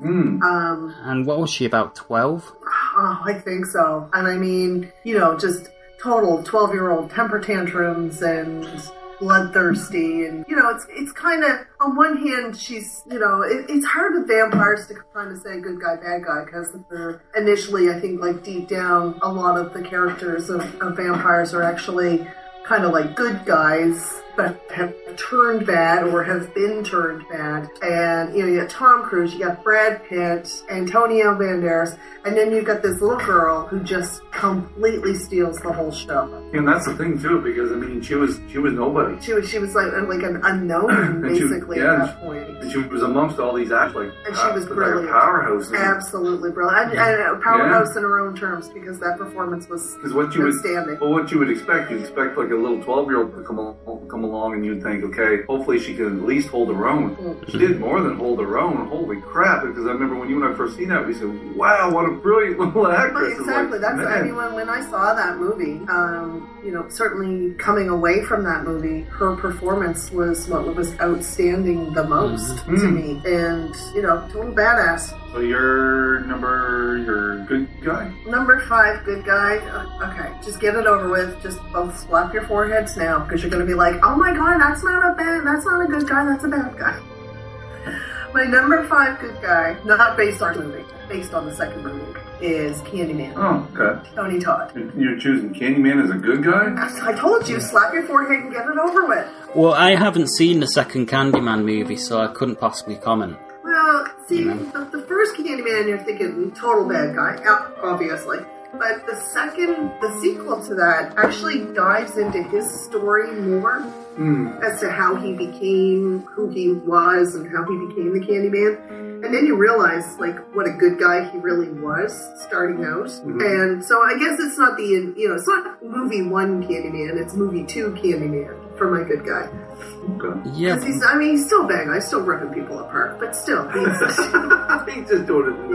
And what was she, about 12? Oh, I think so. And I mean, just total 12-year-old temper tantrums and bloodthirsty, and it's kind of, on one hand, she's it's hard with vampires to kind of say good guy bad guy, because initially I think like deep down a lot of the characters of vampires are actually kind of like good guys but have turned bad or have been turned bad. And you got Tom Cruise, you got Brad Pitt, Antonio Banderas, and then you've got this little girl who just completely steals the whole show. And that's the thing too, because I mean, she was nobody. She was like an unknown basically at that point. And she was amongst all these acts and she was brilliant, powerhouse, absolutely brilliant, and a powerhouse in her own terms, because that performance was outstanding. What you'd expect like a little 12-year-old to come along, and you'd think, okay, hopefully she can at least hold her own. She did more than hold her own. Holy crap! Because I remember when you and I first seen that, we said, "Wow, what a brilliant little actress!" Exactly. When I saw that movie, certainly coming away from that movie, her performance was what was outstanding the most to me, and total badass. So your good guy? Number 5, good guy. Okay, just get it over with. Just both slap your foreheads now, because you're going to be like, oh my god, that's not a good guy, that's a bad guy. My number 5 good guy, not based on the movie, based on the second movie, is Candyman. Oh, okay. Tony Todd. You're choosing Candyman as a good guy? I told you, slap your forehead and get it over with. Well, I haven't seen the second Candyman movie, so I couldn't possibly comment. Well, see, the first Candyman, you're thinking total bad guy, obviously. But the sequel to that actually dives into his story more as to how he became who he was and how he became the Candyman. And then you realize, like, what a good guy he really was starting out. And so I guess it's not it's not movie 1 Candyman, it's movie 2 Candyman for my good guy. Okay. Yeah. He's still bad guy, still ripping people apart, but still, he's just doing it in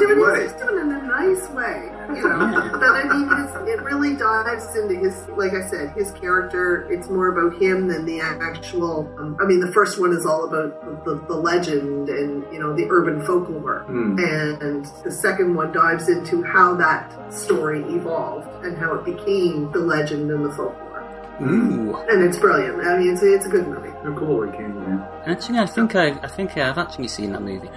a nice way. But I mean, it really dives into his, like I said, his character. It's more about him than the actual. The first one is all about the legend and the urban folklore, and the second one dives into how that story evolved and how it became the legend and the folklore. Ooh. And it's brilliant. I mean, it's a good movie. You're cool, like Candyman. Actually, I think I've actually seen that movie.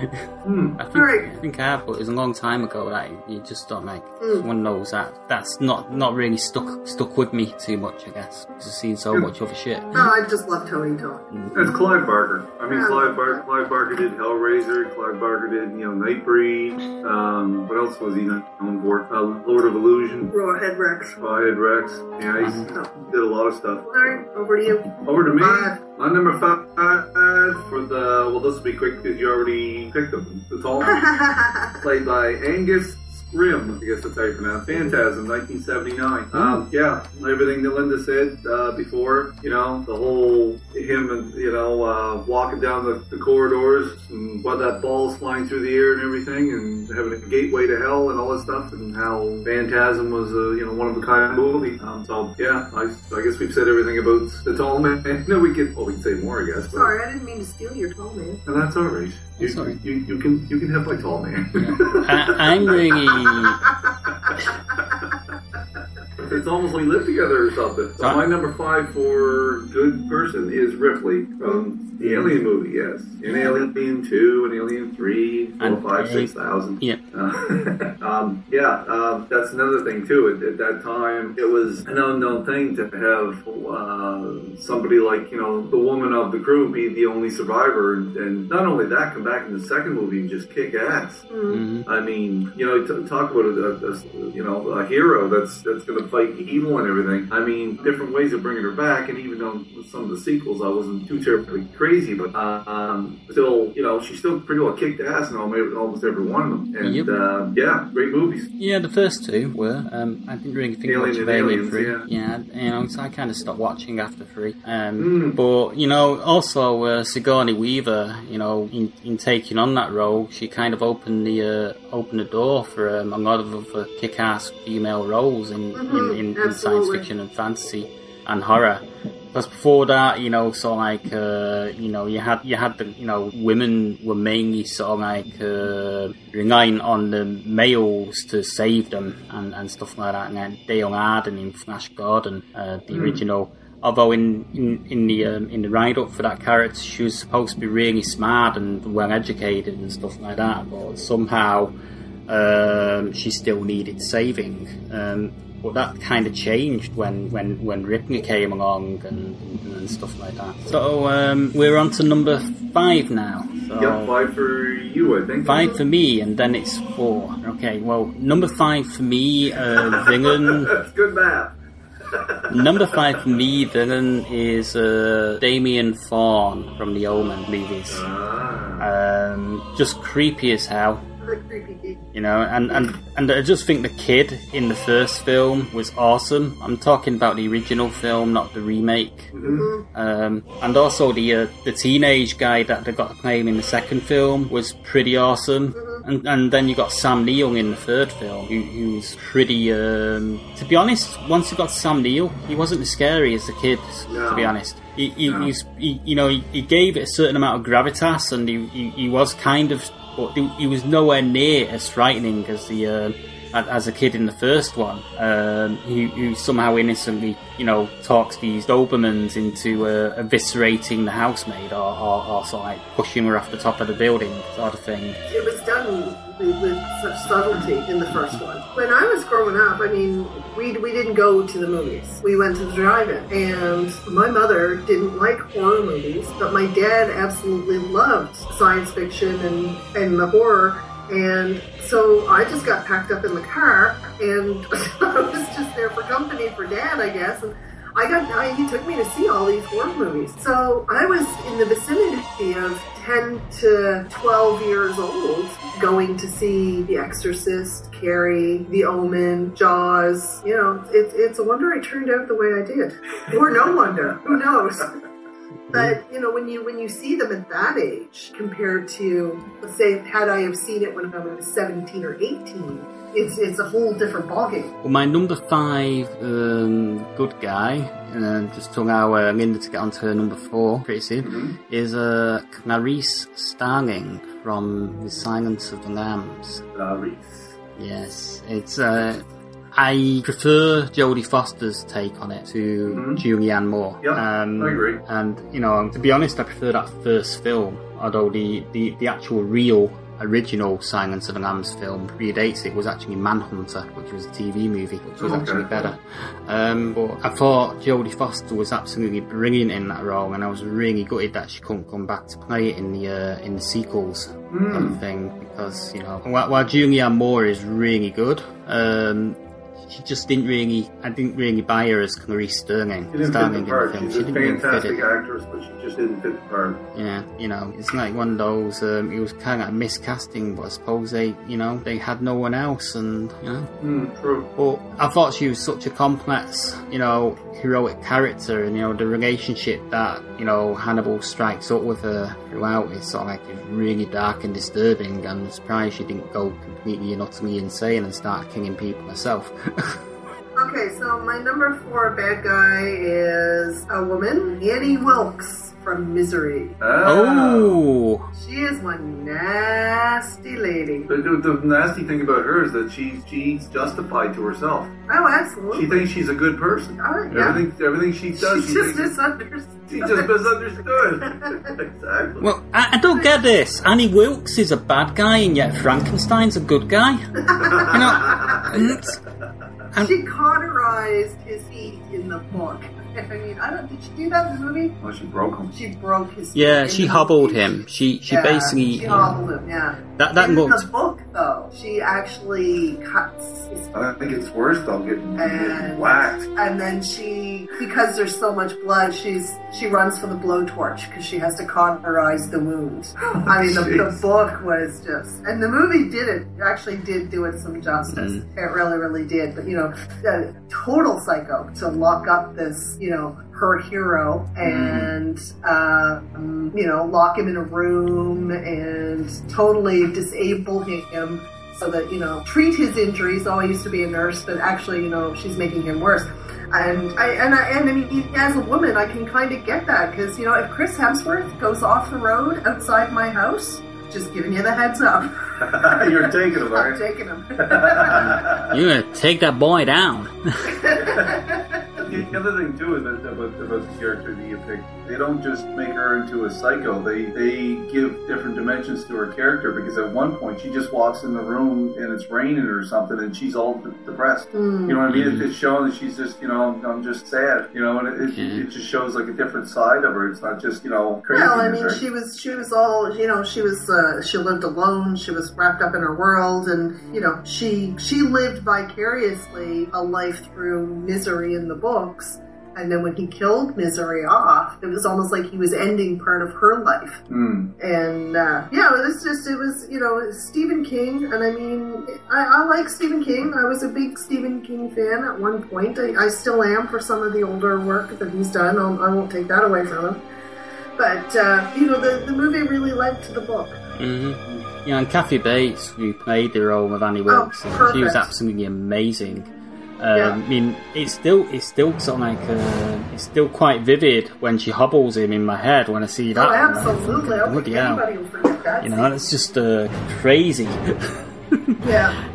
I think I have, but it was a long time ago. That you just don't like. One knows that's not really stuck with me too much. I guess because I've seen so much other shit. No, I just love Tony Todd. That's Clive Barker. I mean, Clive Barker did Hellraiser. Clive Barker did Nightbreed. What else was he known for? Lord of Illusion. Rawhead Rex. Yeah, he did a lot of stuff. All right, over to you. Over to me. On number 5 for this will be quick because you already picked them. The tall one, played by Angus Scrimm, I guess that's how you pronounce it. Phantasm, 1979. Yeah, everything that Linda said before, the whole him and, walking down the corridors and what that ball's flying through the air and everything, and having a gateway to hell and all that stuff, and how Phantasm was a, one of a kind movie. So, yeah, I guess we've said everything about the tall man. No, we can say more, I guess. But... Sorry, I didn't mean to steal your tall man. And that's all right. You can have my tall man. I'm really. It's almost like we live together or something. So my number 5 for good person is Ripley from the Alien movie, yes. In Alien 2 and Alien 3, 4, 5, 6,000. Yeah. That's another thing too. At that time, it was an unknown thing to have somebody like, the woman of the crew be the only survivor. And not only that, come back in the second movie and just kick ass. Mm-hmm. I mean, talk about a hero that's going to fight evil and everything. I mean, different ways of bringing her back, and even though some of the sequels I wasn't too terribly crazy, but still, she still pretty well kicked ass in almost every one of them. And yeah, great movies. Yeah, the first two were. I didn't really think much of Alien 3. Yeah, so I kind of stopped watching after 3. But, also Sigourney Weaver, in taking on that role, she kind of opened the door for a lot of other kick-ass female roles in science fiction and fantasy and horror. Because before that, you had the, women were mainly sort of relying on the males to save them and stuff like that. And then Dale Arden in Flash Gordon, the original. Although in the write up for that character, she was supposed to be really smart and well educated and stuff like that, but somehow she still needed saving. But that kind of changed when Ripley came along and stuff like that. So we're on to number 5 now. So yep, 5 for you, I think. 5 for me, and then it's 4. Okay, well, number 5 for me, villain. That's good math. Number 5 for me, villain, is Damien Thorne from the Omen movies. Just creepy as hell. And I just think the kid in the first film was awesome. I'm talking about the original film, not the remake. And also the teenage guy that they got to play him in the second film was pretty awesome. And then you got Sam Neill in the third film, who's pretty. To be honest, once you got Sam Neill, he wasn't as scary as the kid. To be honest, he gave it a certain amount of gravitas, and he was kind of. But he was nowhere near as frightening as a kid in the first one, who somehow innocently, talks these Dobermans into eviscerating the housemaid or sort of like pushing her off the top of the building, sort of thing. It was done with such subtlety in the first one. When I was growing up, we didn't go to the movies. We went to the drive-in, and my mother didn't like horror movies, but my dad absolutely loved science fiction and the horror. And so I just got packed up in the car, and I was just there for company for Dad, I guess. And he took me to see all these horror movies. So I was in the vicinity of 10 to 12 years old, going to see The Exorcist, Carrie, The Omen, Jaws. It's a wonder I turned out the way I did, or no wonder. Who knows? But, when you see them at that age, compared to, let's say, had I have seen it when I was 17 or 18, it's a whole different ballgame. Well, my number 5 good guy, just to allow Linda to get on to her number 4 pretty soon, is Clarice Starling from The Silence of the Lambs. Clarice? Yes, it's... I prefer Jodie Foster's take on it to Julianne Moore. Yeah, I agree. And, to be honest, I prefer that first film, although the actual original Silence of the Lambs film predates it. Was actually Manhunter, which was a TV movie, which was actually better. But I thought Jodie Foster was absolutely brilliant in that role, and I was really gutted that she couldn't come back to play it in the sequels and thing, because, while Julianne Moore is really good, she just didn't really buy her as Clarice Starling. She didn't fit the part. She's a fantastic actress, but she just didn't fit the part. Yeah, it's like one of those, it was kind of like miscasting, but I suppose they had no one else, and, True. But I thought she was such a complex, heroic character, and, the relationship that, Hannibal strikes up with her throughout is sort of like really dark and disturbing, and I'm surprised she didn't go completely and utterly insane and start killing people herself. Okay, so my number 4 bad guy is a woman, Annie Wilkes from Misery. Oh! She is one nasty lady. The nasty thing about her is that she's justified to herself. Oh, absolutely. She thinks she's a good person. Oh, yeah. Everything she does, She's just misunderstood. She just misunderstood. Exactly. Well, I don't get this. Annie Wilkes is a bad guy, and yet Frankenstein's a good guy. She cauterized his feet in the book. Did she do that in the movie? Oh, she broke him. She broke his feet. Yeah, she hobbled him. She basically... She hobbled him, yeah. That in looked... the book, though, she actually cuts his I think it's worse though, getting and whacked. and then because there's so much blood, she runs for the blowtorch because she has to cauterize the wound. I mean, the book was just, and the movie actually did do it some justice. It really, really did. But a total psycho to lock up this, her hero and lock him in a room and totally disable him. So that, treat his injuries. Oh, I used to be a nurse, but actually, she's making him worse. And I mean, as a woman, I can kind of get that because, if Chris Hemsworth goes off the road outside my house, just giving you the heads up. You're taking him, right? I'm taking him. You're gonna take that boy down. The other thing too is about the character that you picked. They don't just make her into a psycho. They give different dimensions to her character because at one point she just walks in the room and it's raining or something and she's all depressed. You know what I mean? It's showing that she's just I'm just sad. And it just shows like a different side of her. It's not just crazy. Well, I mean, right? she was all she lived alone. She was wrapped up in her world, and she lived vicariously a life through Misery in the books. And then when he killed Misery off, it was almost like he was ending part of her life. And it was Stephen King. And I mean, I like Stephen King. I was a big Stephen King fan at one point. I still am for some of the older work that he's done. I won't take that away from him. But, the movie really led to the book. Mm-hmm. And Kathy Bates, who played the role of Annie Wilkes, she was absolutely amazing. I mean, it's still sort of like it's still quite vivid when she hobbles him in my head when I see that. Oh, absolutely! I don't think anybody will forget that. It's just crazy. Yeah.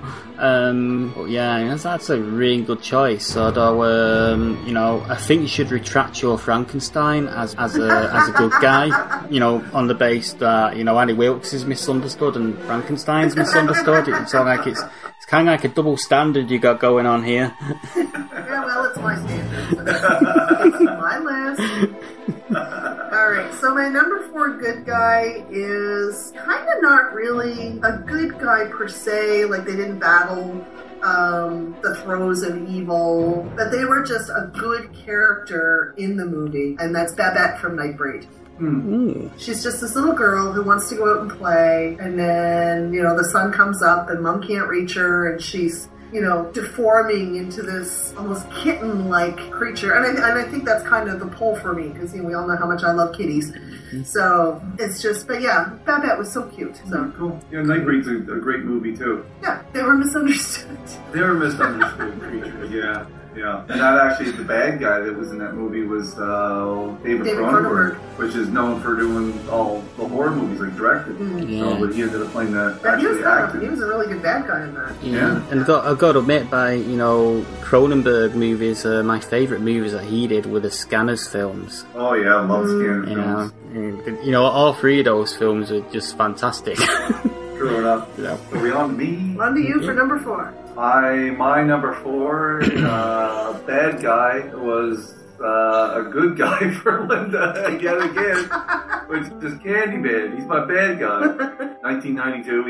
But yeah, that's a really good choice. Although, I think you should retract your Frankenstein as a good guy. On the base that Annie Wilkes is misunderstood and Frankenstein's misunderstood. It's kind of like a double standard you got going on here. Yeah, well, it's my standard. It's my list. Alright, so my number 4 good guy is kind of not really a good guy per se, like they didn't battle the throes of evil, but they were just a good character in the movie, and that's Babette from Nightbreed. She's just this little girl who wants to go out and play, and then, the sun comes up and mom can't reach her, and she's deforming into this almost kitten-like creature. And I think that's kind of the pull for me, because we all know how much I love kitties. So it's just, but yeah, Babette was so cute. So cool. Yeah, Nightbreed's a great movie too. Yeah, they were misunderstood. They were misunderstood creatures. Yeah. Yeah, and that actually, the bad guy that was in that movie was David Cronenberg, which is known for doing all the horror movies, like directed. So, but he ended up playing that. He was a really good bad guy in that. Yeah. And I've got to admit, by Cronenberg movies, my favourite movies that he did were the Scanners films. Oh yeah, I love Scanners films. All 3 of those films are just fantastic. True enough. Yeah. Are we on to me? On to you for number 4. My number 4 bad guy was a good guy for Linda again, which is Candyman. He's my bad guy. 1992,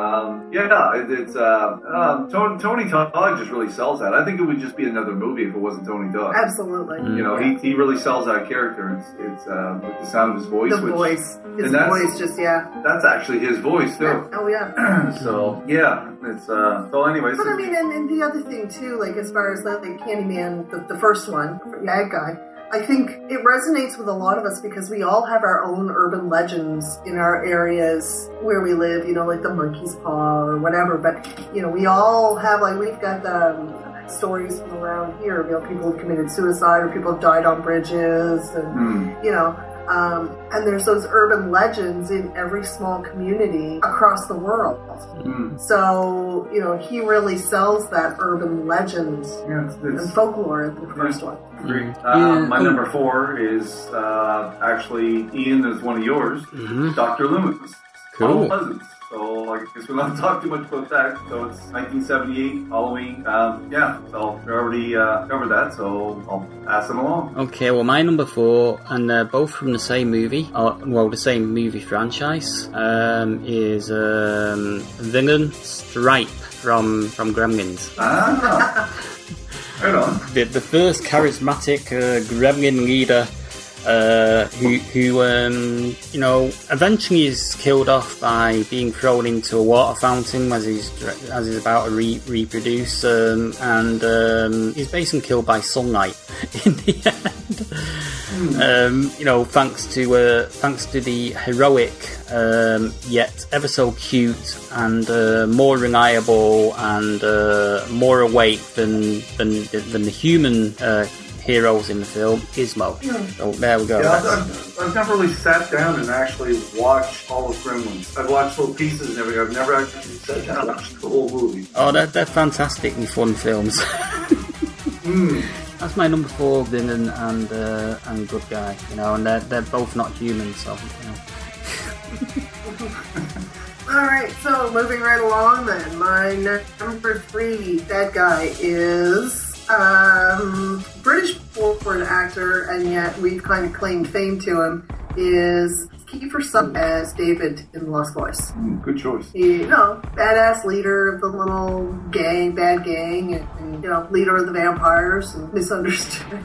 it's Tony Todd just really sells that. I think it would just be another movie if it wasn't Tony Todd. Absolutely. He really sells that character. It's with the sound of his voice. His voice, that's actually his voice too. Yeah. Oh yeah. So yeah, it's so anyways. But I mean, and the other thing too, like as far as like Candyman, the first one, bad guy. I think it resonates with a lot of us because we all have our own urban legends in our areas where we live, like the monkey's paw or whatever. But, we all have, like, we've got stories from around here, people have committed suicide or people have died on bridges and, and there's those urban legends in every small community across the world. So, he really sells that urban legend and folklore in the first one. My number 4 is actually, Ian, is one of yours, Dr. Loomis. Cool. Pleasance. So I I guess we don't talk too much about that. So it's 1978, Halloween. So we already covered that, so I'll pass them along. Okay, well, my number 4, and they're both from the same movie, the same movie franchise, is Villain Stripe from Gremlins. Right on. The first charismatic gremlin leader who eventually is killed off by being thrown into a water fountain as he's about to reproduce, and he's basically killed by sunlight in the end. Thanks to the heroic yet ever so cute and more reliable and more awake than the human heroes in the film, Gizmo. So there we go. Yeah, I've never really sat down and actually watched all of Gremlins. I've watched little pieces and everything. I've never actually sat down and watched the whole movie. Oh, they're fantastically fun films. That's my number 4, villain and good guy. And they're both not human, so. All right, so moving right along then. My number 3 bad guy is British born actor, and yet we've kind of claimed fame to him, is Kiefer Sutherland as David in Lost Boys. Good choice. Badass leader of the little bad gang, and leader of the vampires, and misunderstood.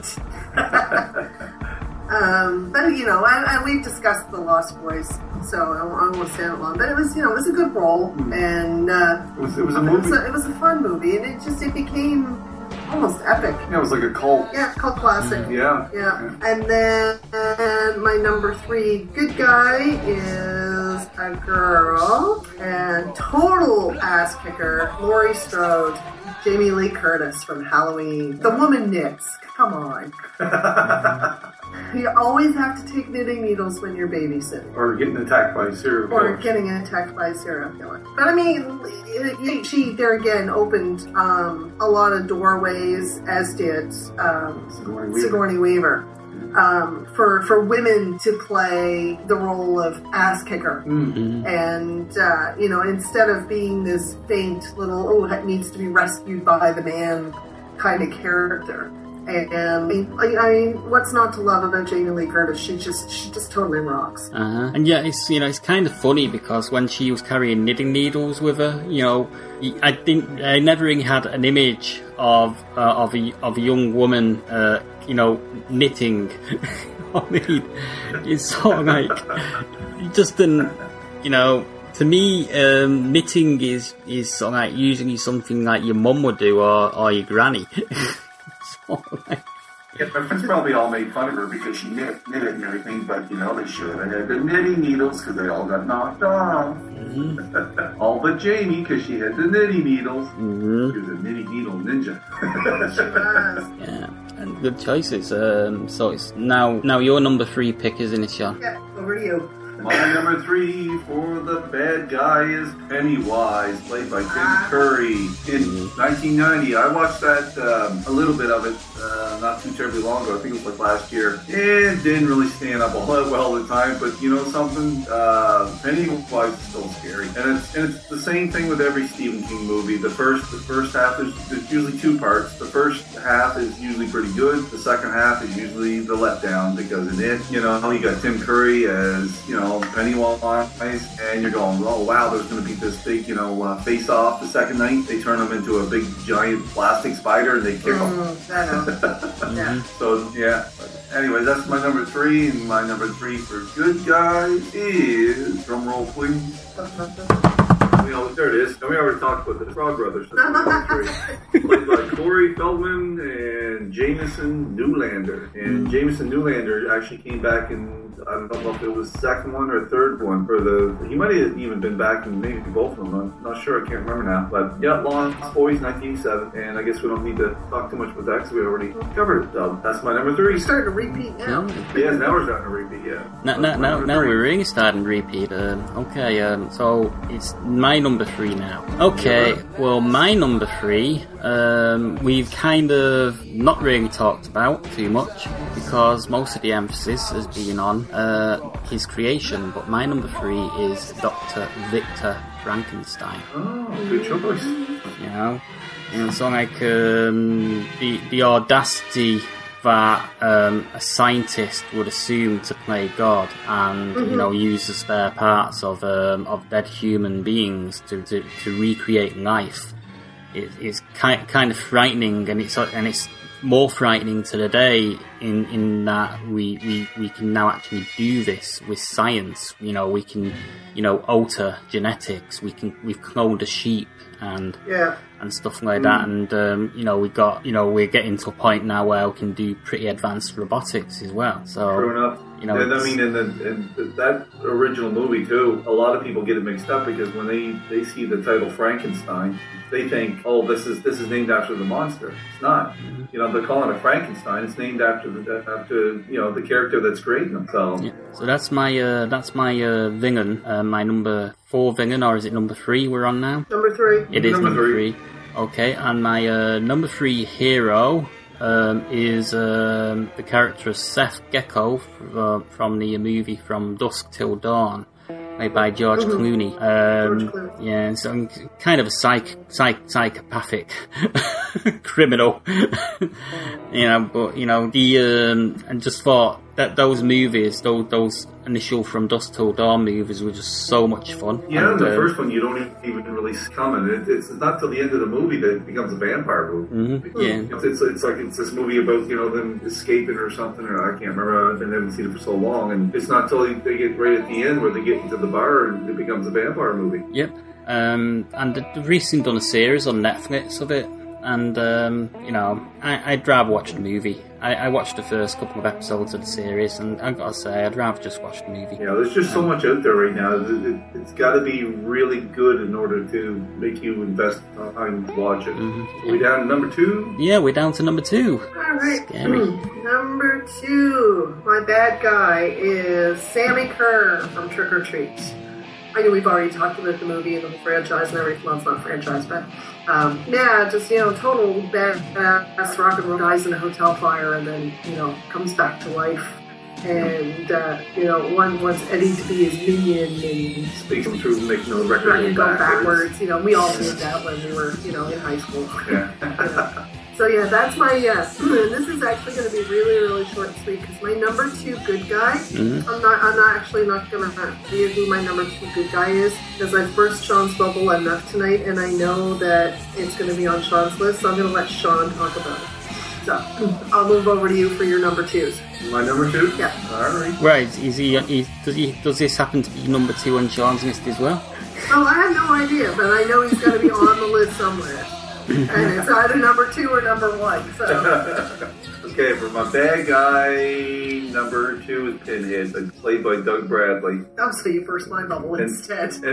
And we've discussed the Lost Boys, so I won't say it long. But it was a good role, and it was a movie. It was a fun movie, and it became almost epic. Yeah, it was like a cult. Yeah, cult classic. Yeah. And then my number 3 good guy is a girl and total ass kicker, Laurie Strode, Jamie Lee Curtis from Halloween. The woman knits. Come on. You always have to take knitting needles when you're babysitting. Or getting attacked by a serial killer. But I mean, she there again opened a lot of doorways, as did Sigourney Weaver. For women to play the role of ass kicker. Mm-hmm. And, instead of being this faint little, it needs to be rescued by the man kind of character. And I mean, what's not to love about Jamie Lee Curtis? She just totally rocks. And yeah, it's kind of funny because when she was carrying knitting needles with her, I think I never really had an image of a young woman, knitting. I mean, it's sort of like you just didn't, To me, knitting is sort of like usually something like your mum would do or your granny. Yeah, my friends probably all made fun of her because she knitted and everything, but they should have had the knitting needles because they all got knocked off. Mm-hmm. All but Jamie because she had the knitting needles. Mm-hmm. She was a knitting needle ninja. Yeah, and good choices. So it's now your number 3 pick, isn't it, Sean? Yeah, over to you. My number 3 for the bad guy is Pennywise, played by Tim Curry. In 1990, I watched that, a little bit of it, not too terribly long ago. I think it was like last year. It didn't really stand up all that well at the time, but you know something? Pennywise is still scary. And it's the same thing with every Stephen King movie. The first half, there's usually 2 parts. The first half is usually pretty good. The second half is usually the letdown because in it, you got Tim Curry as, Pennywise, and you're going, oh wow, there's going to be this big, face off the second night. They turn him into a big giant plastic spider and they kick him. Yeah. So yeah. But anyways, that's my number 3, and my number 3 for good guys is, drum roll please. There it is. And we already talked about the Frog Brothers. Played by Corey Feldman and Jameson Newlander. And Jameson Newlander actually came back in, I don't know if it was the second one or third one he might have even been back in maybe both of them. I'm not sure. I can't remember now. But yeah, Lost Boys 1987. And I guess we don't need to talk too much about that because we already covered it. So that's my number 3. We're starting to repeat now. Yeah, now we're starting to repeat, yeah. Now we're really starting to repeat. So it's my number 3 now. Okay, well, my number 3, we've kind of not really talked about too much because most of the emphasis has been on his creation, but my number 3 is Dr. Victor Frankenstein. Oh, good choice. You know, so like the audacity that a scientist would assume to play God and you know use the spare parts of dead human beings to recreate life is kind of frightening, and it's more frightening to the day in that we can now actually do this with science. You know, we can alter genetics. We've cloned a sheep and stuff like that, and we're getting to a point now where we can do pretty advanced robotics as well. So true enough. And I mean, and that original movie too, a lot of people get it mixed up because when they see the title Frankenstein, they think, oh, this is named after the monster. It's not. You know, they're calling it Frankenstein. It's named after the character that's creating them. So that's my Vingen, my number 4 Vingen, or is it number 3 we're on now? Number 3. It is number 3. Okay, and my number 3 hero is the character of Seth Gecko from the movie From Dusk Till Dawn, played by George Clooney. Yeah, so I'm kind of a psychopathic criminal, but and just thought that those movies, those initial From Dusk Till Dawn movies were just so much fun. Yeah, and the first one you don't even really come in. It's not till the end of the movie that it becomes a vampire movie. Yeah, it's like it's this movie about them escaping or something, or I can't remember. I haven't seen it for so long, and it's not till they get right at the end where they get into the bar and it becomes a vampire movie. Yep. And they've recently done a series on Netflix of it. And, I'd rather watch the movie. I watched the first couple of episodes of the series, and I've got to say, I'd rather just watch the movie. Yeah, there's just so much out there right now. It's got to be really good in order to make you invest time to watch it. Are we down to number 2? Yeah, we're down to number 2. All right. Scary. Number 2. My bad guy is Sammy Kerr from Trick or Treat. I know we've already talked about the movie and the whole franchise and everything. Well, it's not a franchise, but total badass rock and roll guys in a hotel fire, and then comes back to life, and wants Eddie to be his minion and speak him through, making the record and go backwards. We all did that when we were in high school. Yeah. So yeah, that's my this is actually going to be really, really short and sweet because my number 2 good guy. I'm not going to tell you who my number 2 good guy is because I've burst Sean's bubble enough tonight, and I know that it's going to be on Sean's list. So I'm going to let Sean talk about it. So I'll move over to you for your number 2s. My number 2? Yeah. All right. Right. Does this happen to be number 2 on Sean's list as well? Oh, I have no idea, but I know he's going to be on the list somewhere. And it's either number 2 or number 1. So. Okay, for my bad guy, number 2 is Pinhead, played by Doug Bradley. Oh, so you burst my bubble instead. In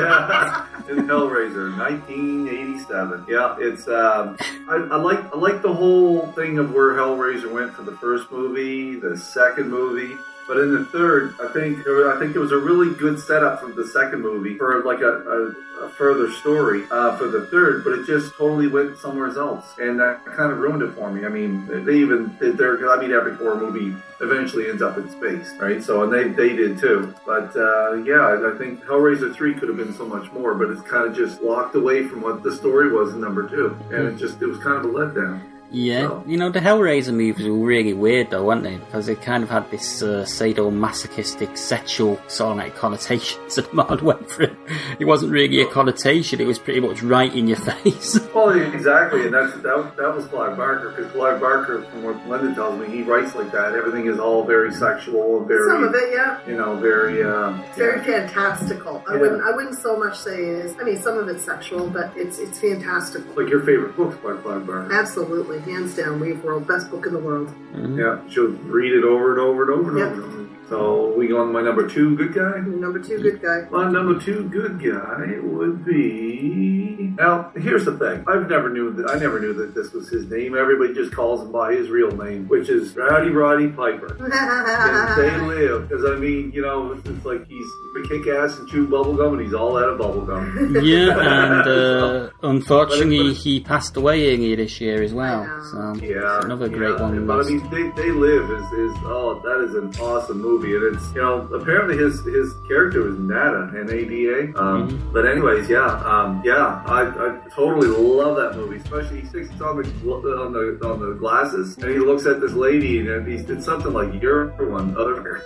Hellraiser, 1987. Yeah, it's I like the whole thing of where Hellraiser went for the first movie, the second movie. But in the third, I think it was a really good setup from the second movie for like a further story for the third, but it just totally went somewhere else, and that kind of ruined it for me. I mean, they even did every horror movie eventually ends up in space, right? So, and they did too. But I think Hellraiser 3 could have been so much more, but it's kind of just walked away from what the story was in number 2, and it was kind of a letdown. Yeah, so. The Hellraiser movies were really weird though, weren't they? Because they kind of had this sadomasochistic sexual sort of like connotations that Mark went through. It wasn't really a connotation, it was pretty much right in your face. Well, exactly, and that was Clive Barker, because Clive Barker, from what Linda tells me, he writes like that. Everything is all very sexual and very... Some of it, yeah. Very... it's very fantastical. I wouldn't so much say it is... I mean, some of it's sexual, but it's fantastical. Like your favorite books by Clive Barker. Absolutely. Hands down, Wave World, best book in the world. Mm-hmm. Yeah, she'll read it over and over and over and over. So we go on to my number 2 good guy? Number 2 good guy. My number 2 good guy would be... Now, here's the thing. I never knew that this was his name. Everybody just calls him by his real name, which is Rowdy Roddy Piper. And they live. Because, I mean, it's like he's a kick-ass and chew bubblegum, and he's all out of bubblegum. Yeah, unfortunately, he passed away earlier this year as well. So yeah, it's another great one. But I mean, They Live is that is an awesome movie, and it's apparently his character was Nada, N-A-D-A. But anyways, I totally love that movie. Especially he sticks on the glasses, and he looks at this lady, and it's something like "You're one other."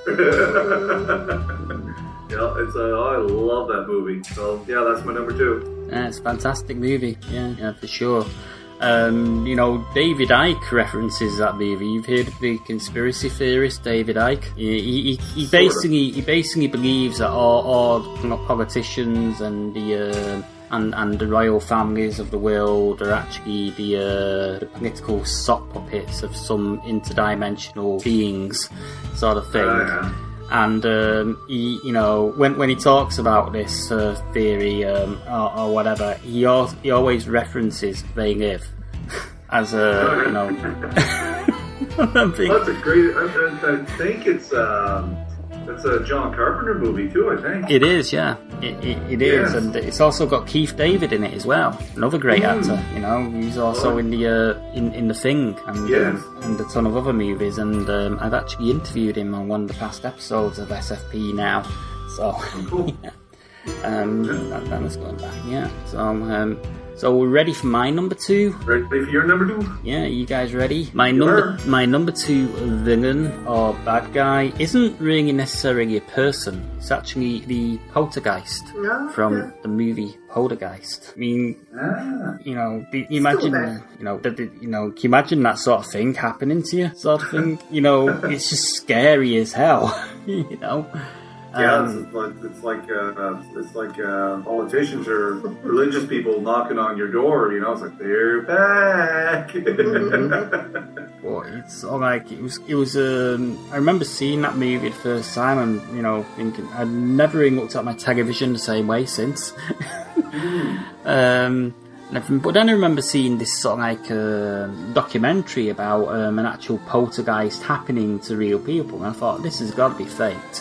I love that movie. So yeah, that's my number 2. It's a fantastic movie. Yeah, for sure. David Icke references that movie. You've heard of the conspiracy theorist David Icke? He basically believes that all politicians and the royal families of the world are actually the political sock puppets of some interdimensional beings, sort of thing. And when he talks about this theory or whatever, he always references They Live as That's a great. I think it's a John Carpenter movie too. I think it is. Yeah, it is, and it's also got Keith David in it as well. Another great actor. He's also in the Thing and a ton of other movies. And I've actually interviewed him on one of the past episodes of SFP Now. So cool. that was going back. Yeah. So we're ready for my number 2. Ready for your number 2? Yeah, you guys ready? My number 2 villain or bad guy isn't really necessarily a person. It's actually the poltergeist from the movie Poltergeist. I mean, can you imagine that sort of thing happening to you? Sort of thing, it's just scary as hell. Yeah, it's like politicians or religious people knocking on your door. It's like they're back. Well, it's all like it was. I remember seeing that movie the first time, and thinking I'd never even looked at my television the same way since. But then I remember seeing this sort of documentary about an actual poltergeist happening to real people, and I thought this has got to be faked.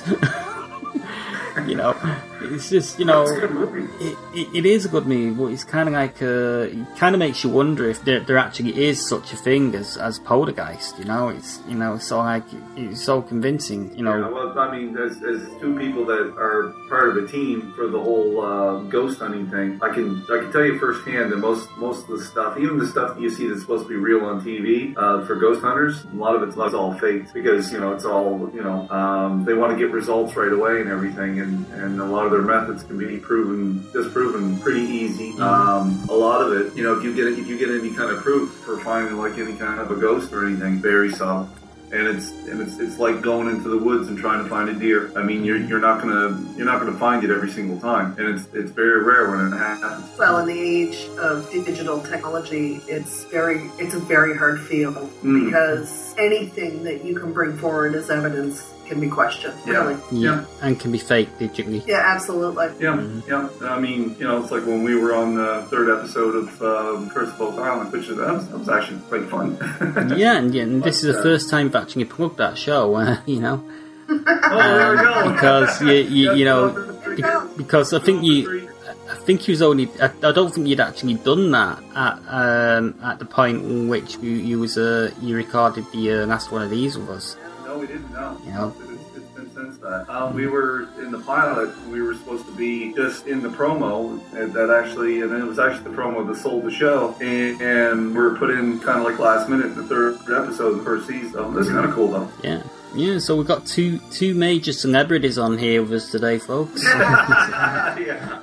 It's just, it is a good movie, but it's kind of like, it kind of makes you wonder if there actually is such a thing as poltergeist, it's so like, it's so convincing, Yeah, well, I mean, as 2 people that are part of a team for the whole ghost hunting thing, I can tell you firsthand that most of the stuff, even the stuff that you see that's supposed to be real on TV, for ghost hunters, a lot of it's all fake, because, it's all, they want to get results right away and everything, and a lot of their methods can be disproven pretty easy. A lot of it, if you get any kind of proof for finding like any kind of a ghost or anything, very soft. And it's like going into the woods and trying to find a deer. I mean, you're not gonna find it every single time, and it's very rare when it happens. Well, in the age of digital technology, it's a very hard field because anything that you can bring forward as evidence can be questioned. Really. Yeah, and can be faked digitally. Yeah, absolutely. Yeah. I mean, it's like when we were on the 3rd episode of Curse of Oak Island, which that was actually quite fun. and this is the first time I've actually plugged that show. Oh, there we go. Because because I think you was only. I don't think you'd actually done that at the point in which you recorded the last one of these with us. No, we didn't know. It's been since that. We were in the pilot. We were supposed to be just in the promo and then it was actually the promo that sold the show. And we were put in kind of like last minute in the 3rd episode of the 1st season. So this is kind of cool though. Yeah. So we've got two major celebrities on here with us today, folks. Yeah.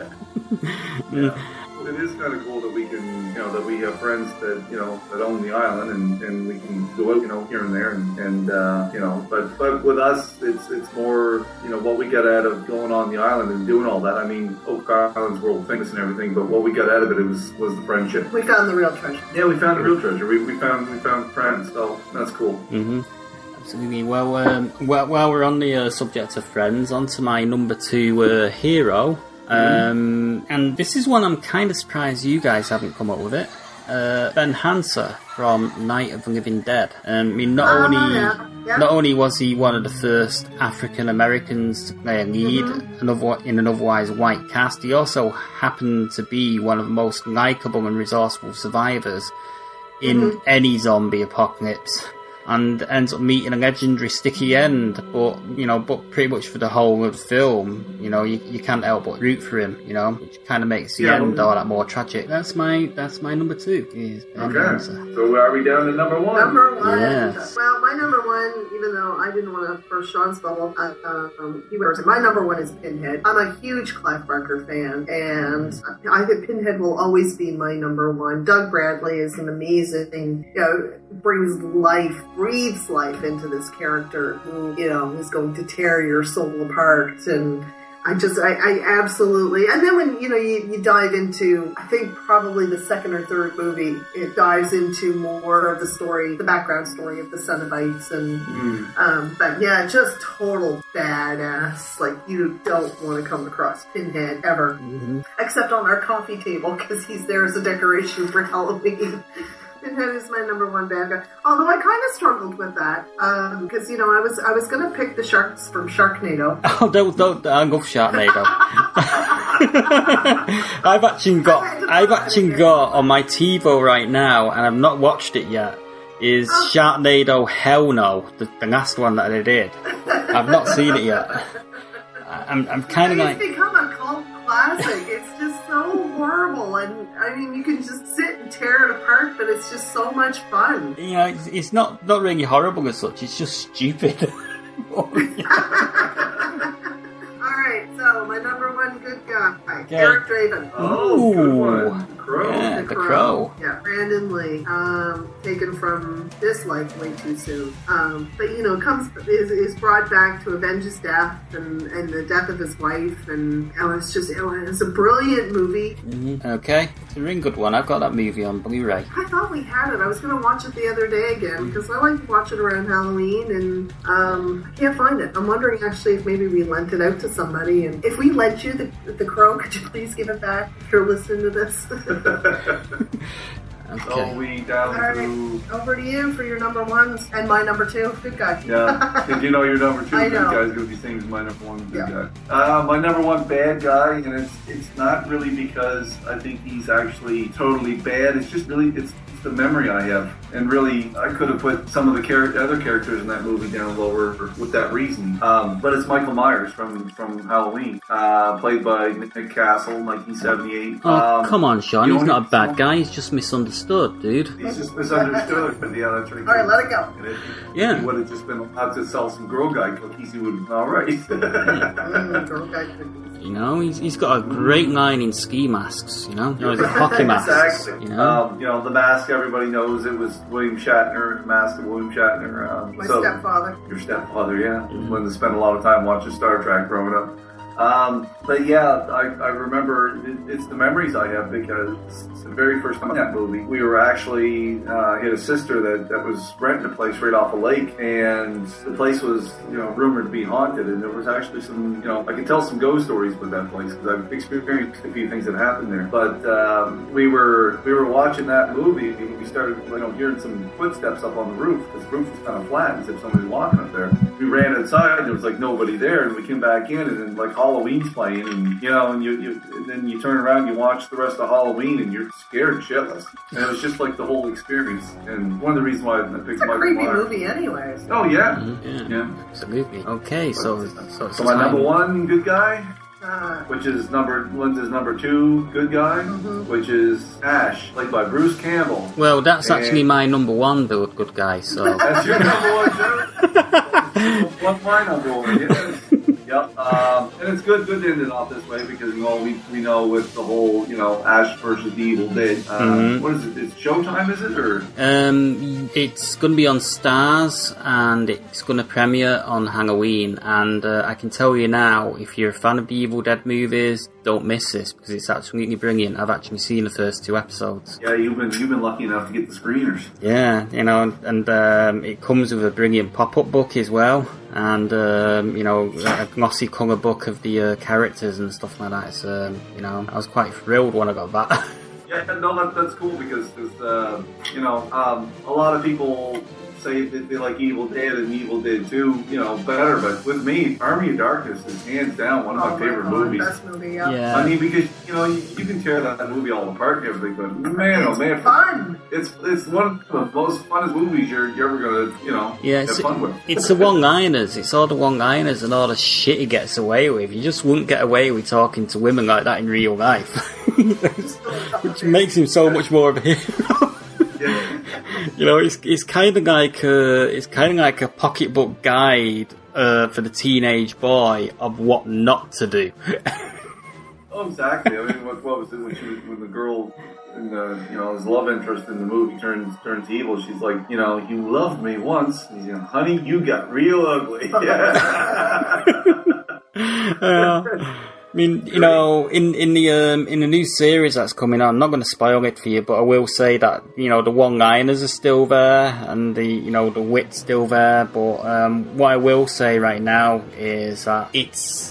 It is kind of cool that we can, that we have friends that, that own the island and we can go out, here and there but with us, it's more, what we got out of going on the island and doing all that. I mean, Oak Island's world famous and everything, but what we got out of it was the friendship. We found the real treasure. Yeah, we found the real treasure. We found friends, so that's cool. Mm-hmm. Absolutely. Well, while we're on the subject of friends, on to my number 2 hero. And this is one I'm kind of surprised you guys haven't come up with it. Ben Hanser from Night of the Living Dead. I mean, not Not only was he one of the first African Americans to play a lead in an otherwise white cast, he also happened to be one of the most likeable and resourceful survivors in any zombie apocalypse, and ends up meeting a legendary sticky end, but pretty much for the whole of the film, you can't help but root for him, which kind of makes the end all that more tragic. That's my number 2. Is okay. So are we down to number 1? Number 1. Yes. Well, my number 1, even though I didn't want to burst Sean's bubble, my number 1 is Pinhead. I'm a huge Clive Barker fan, and I think Pinhead will always be my number 1. Doug Bradley is an amazing, breathes life into this character who, is going to tear your soul apart. And I absolutely, and then when, you dive into, I think probably the second or third movie, it dives into more of the story, the background story of the Cenobites, and, but yeah, just total badass. Like, you don't want to come across Pinhead ever, except on our coffee table, because he's there as a decoration for Halloween. Pinhead is my number 1 bad guy. Although I kind of struggled with that because I was gonna pick the sharks from Sharknado. Oh, don't! I love Sharknado. I've actually got on my TiVo right now, and I've not watched it yet. Is Sharknado Hell No, the last one that they did? I've not seen it yet. I'm kind of like. It's become a cult classic. It's just so horrible, and I mean, you can just sit and tear it apart, but it's just so much fun. It's not really horrible as such. It's just stupid. Alright, so my number 1 good guy, Eric Draven. Oh, good one. Crow. Yeah, the Crow. Yeah, Brandon Lee. Taken from this life way too soon. But is brought back to avenge his death and the death of his wife, and it's a brilliant movie. Okay, it's a really good one. I've got that movie on Blu-ray. I thought we had it. I was going to watch it the other day again because I like to watch it around Halloween, and I can't find it. I'm wondering actually if maybe we lent it out to somebody, and if we lent you the Crow, could you please give it back if you're listening to this? Okay. So we down to... Over to you for your number 1 and my number 2. Good guy. Yeah, because your number 2 I good know. guy is going to be same as my number 1 good guy. My number 1 bad guy, and it's not really because I think he's actually totally bad. It's just really it's the memory I have, and really I could have put some of the other characters in that movie down lower with that reason. But it's Michael Myers from Halloween, played by Nick Castle, 1978. Oh, come on, Sean. He's not a bad guy. He's just misunderstood, dude. He's just misunderstood, but yeah, that's right. All right, let it go. Yeah. He would have just been allowed to sell some Girl Guide cookies. He would have been all right. Girl guy cookies. He's got a great line in ski masks, He's a hockey mask. Exactly. The mask, everybody knows it was William Shatner, mask of William Shatner. My stepfather. Your stepfather, yeah. When they spent a lot of time watching Star Trek growing up. But yeah, I remember it's the memories I have because it's the very first time in that movie, we were actually, had a sister that was renting a place right off a lake, and the place was, rumored to be haunted, and there was actually some, I can tell some ghost stories with that place because I've experienced a few things that happened there. But, we were watching that movie, and we started, hearing some footsteps up on the roof, because the roof was kind of flat, as if somebody was walking up there. We ran inside, and there was nobody there, and we came back in, and then Halloween's playing, and and then you turn around, and you watch the rest of Halloween, and you're scared shitless. And it was just the whole experience. And one of the reasons why I picked Michael Myers. It's a creepy Myers. movie, anyways. Oh yeah, yeah, absolutely. Okay, so my number 1 good guy, which is Linda's number 2 good guy, which is Ash, played by Bruce Campbell. Well, that's actually my number 1 good guy. So that's your number 1 too. What's my number 1? Yes. Yep, and it's good to end it off this way because we know with the whole Ash versus the Evil Dead. What is it? It's Showtime, is it or? It's going to be on Stars and it's going to premiere on Halloween. And I can tell you now, if you're a fan of the Evil Dead movies, don't miss this because it's absolutely brilliant. I've actually seen the first 2 episodes. Yeah, you've been lucky enough to get the screeners. Yeah, and it comes with a brilliant pop-up book as well. And a glossy colour book of the characters and stuff like that. It's, I was quite thrilled when I got that. Yeah, no, that's cool because a lot of people say that they like Evil Dead and Evil Dead 2, better. But with me, Army of Darkness is hands down one of my favorite movies. Best movie, yeah. Yeah. I mean, because you can tear that movie all apart and everything, but man, oh man, fun. It's one of the most funnest movies you're ever gonna have fun with. It's the one-liners. It's all the one-liners and all the shit he gets away with. You just wouldn't get away with talking to women like that in real life, which makes him so much more of a hero. It's kind of like a pocketbook guide for the teenage boy of what not to do. Oh, exactly. I mean, what was it when the girl and his love interest in the movie turns evil? She's like, you loved me once. He's honey, you got real ugly. Yeah. I mean, in the new series that's coming on, I'm not going to spoil it for you, but I will say that the one-liners are still there and the wit's still there. But what I will say right now is that it's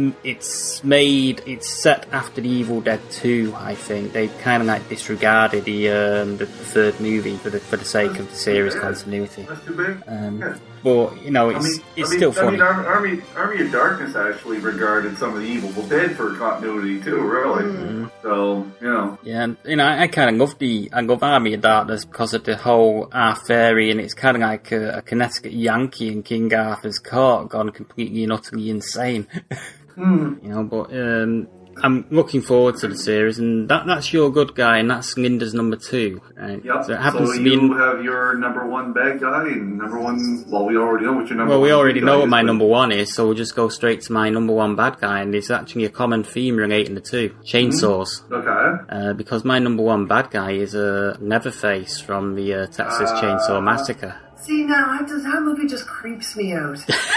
set after the Evil Dead 2. I think they kind of like disregarded the third movie for the sake of the series continuity. That's too big. But it's still funny. Army of Darkness actually regarded some of the Evil Dead for continuity too, really. Mm-hmm. So yeah, I kind of love Army of Darkness because of the whole fairy, and it's kind of like a Connecticut Yankee in King Arthur's court gone completely and utterly insane. But I'm looking forward to the series, and that's your good guy, and that's Linda's number 2. Right? Yep. So it happens so to be you have your number 1 bad guy, and number 1. Well, we already know what your number. Well, 1 we already know what my is, number 1 is, so we'll just go straight to my number 1 bad guy, and it's actually a common theme relating the two: chainsaws. Okay. Because my number 1 bad guy is Leatherface from the Texas Chainsaw Massacre. See, now that movie just creeps me out.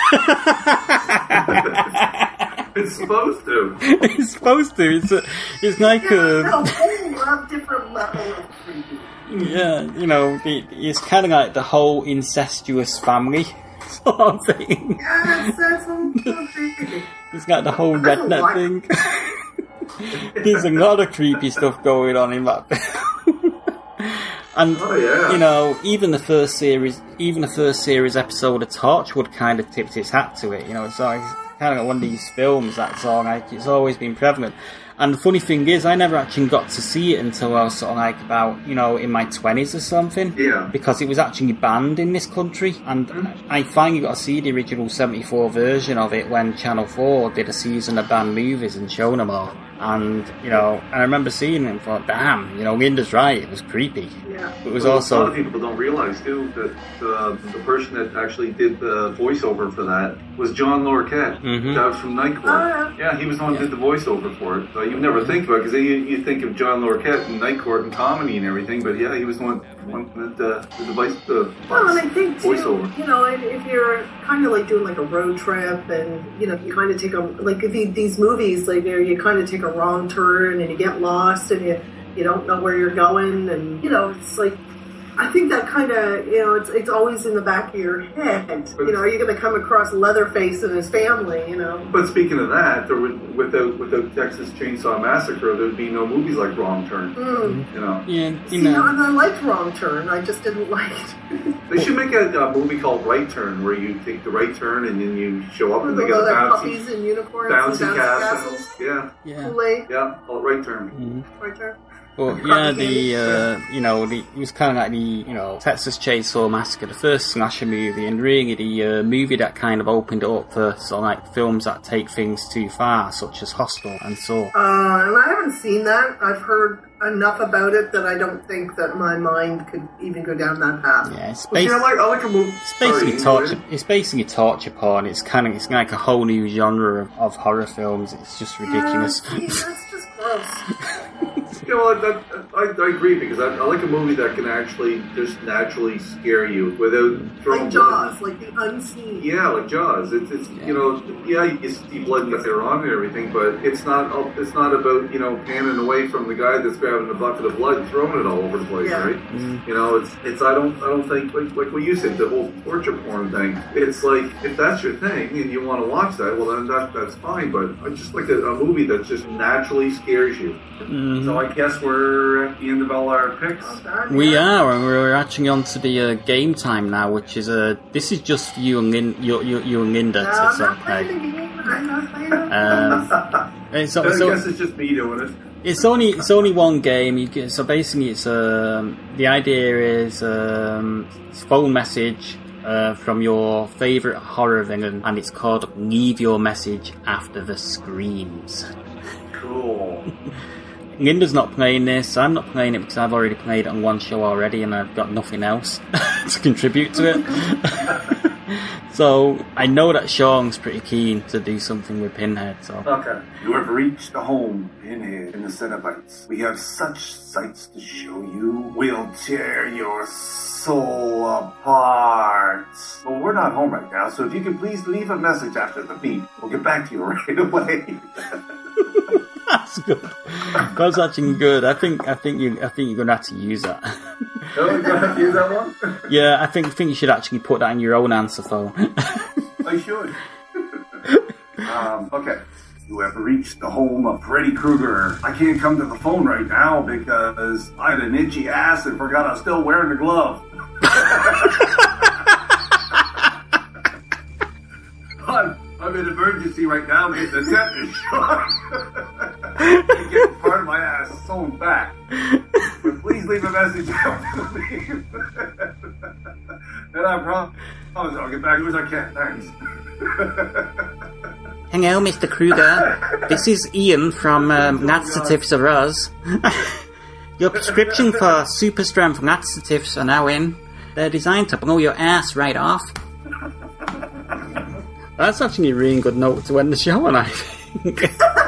It's supposed to. It's supposed to. It's like a whole different level of creepy. Yeah, it's kind of like the whole incestuous family sort of thing. Yeah, that's so creepy. It's like the whole redneck thing. There's a lot of creepy stuff going on in that film. And even the first series episode of Torchwood kind of tipped its hat to it. It's like kind of like one of these films that's all like it's always been prevalent. And the funny thing is, I never actually got to see it until I was sort of like about, in my 20s or something. Yeah. Because it was actually banned in this country. And I finally got to see the original 74 version of it when Channel 4 did a season of banned movies and shown them all. And, and I remember seeing it and thought, damn, Linda's right, it was creepy. Yeah. It was A also... lot of people don't realize, too, that the person that actually did the voiceover for that was John Larroquette. Mm-hmm. That was from Night Court. Oh, yeah, he was the one who did the voiceover for it. So you never think about it, because you think of John Larroquette and Night Court and comedy and everything, but yeah, he was the one that did the voice well, and I think, too, voiceover. if you're kind of like doing like a road trip and, you kind of take these movies, like, you kind of take a wrong turn and you get lost and you don't know where you're going, and it's like, I think that kind of, it's always in the back of your head. Are you going to come across Leatherface and his family, But speaking of that, without Texas Chainsaw Massacre, there'd be no movies like Wrong Turn. Yeah, See, and I liked Wrong Turn, I just didn't like it. They should make a movie called Right Turn, where you take the right turn and then you show up and they got puppies and unicorns bouncy and castles. Yeah. Kool-Aid. Yeah, called Right Turn. Right Turn. But yeah, it was kind of like the, Texas Chainsaw Massacre, the first slasher movie, and really the movie that kind of opened it up for sort of like films that take things too far, such as Hostel and Saw. And I haven't seen that. I've heard enough about it that I don't think that my mind could even go down that path. Yeah, it's I like a movie. It's basically torture. It's basically torture porn. It's like a whole new genre of horror films. It's just ridiculous. Yeah, that's just gross. I agree, because I like a movie that can actually just naturally scare you without throwing like Jaws, like the unseen. Yeah, like Jaws. It's you see blood get there on and everything, but it's not about panning away from the guy that's grabbing a bucket of blood and throwing it all over the place, right? Mm-hmm. It's I don't think like what you said, the whole torture porn thing. It's like, if that's your thing and you want to watch that, well then that's fine. But I just like a movie that just naturally scares you. Mm-hmm. So I guess we're at the end of all our picks. We are, and we're actually on to the game time now, which is this is just you and Linda to I'm sort not of playing play. the game. I'm not playing it. I guess it's just me doing it. It's only one game. So basically, it's the idea is it's a phone message from your favourite horror villain, and it's called "Leave Your Message After the Screams." Cool. Linda's not playing this. I'm not playing it because I've already played it on one show already, and I've got nothing else to contribute to it. So I know that Sean's pretty keen to do something with Pinhead. So Okay. You have reached the home, Pinhead, in the Cenobites. We have such sights to show you. We'll tear your soul apart. Well, we're not home right now, so if you could please leave a message after the beep, we'll get back to you right away. that's good. That's actually good. I think you're gonna have to use that. Oh, you gonna have to use that one? Yeah, I think you should actually put that in your own answer phone. I should. Okay. You have reached the home of Freddy Krueger. I can't come to the phone right now because I had an itchy ass and forgot I was still wearing the glove. I'm in emergency right now because the septic shock. I'm getting part of my ass sewn back. But please leave a message after the beep. And I promise I'll get back as soon as I can. Thanks. Hello, Mr. Kruger. This is Ian from Laxatives R Us. Your prescription for super strength laxatives are now in. They're designed to blow your ass right off. That's actually a really good note to end the show on, I think.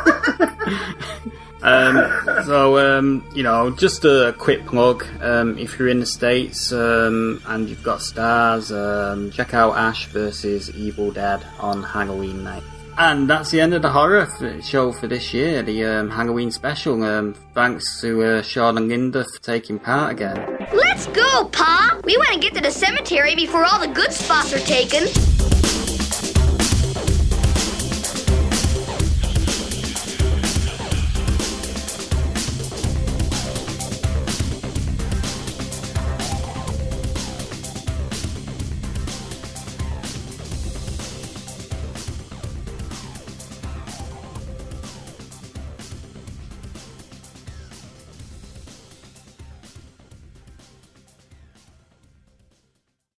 Just a quick plug. If you're in the States and you've got stars, check out Ash vs. Evil Dead on Halloween night. And that's the end of the horror show for this year, the Halloween special. Thanks to Sean and Linda for taking part again. Let's go, Pa! We want to get to the cemetery before all the good spots are taken.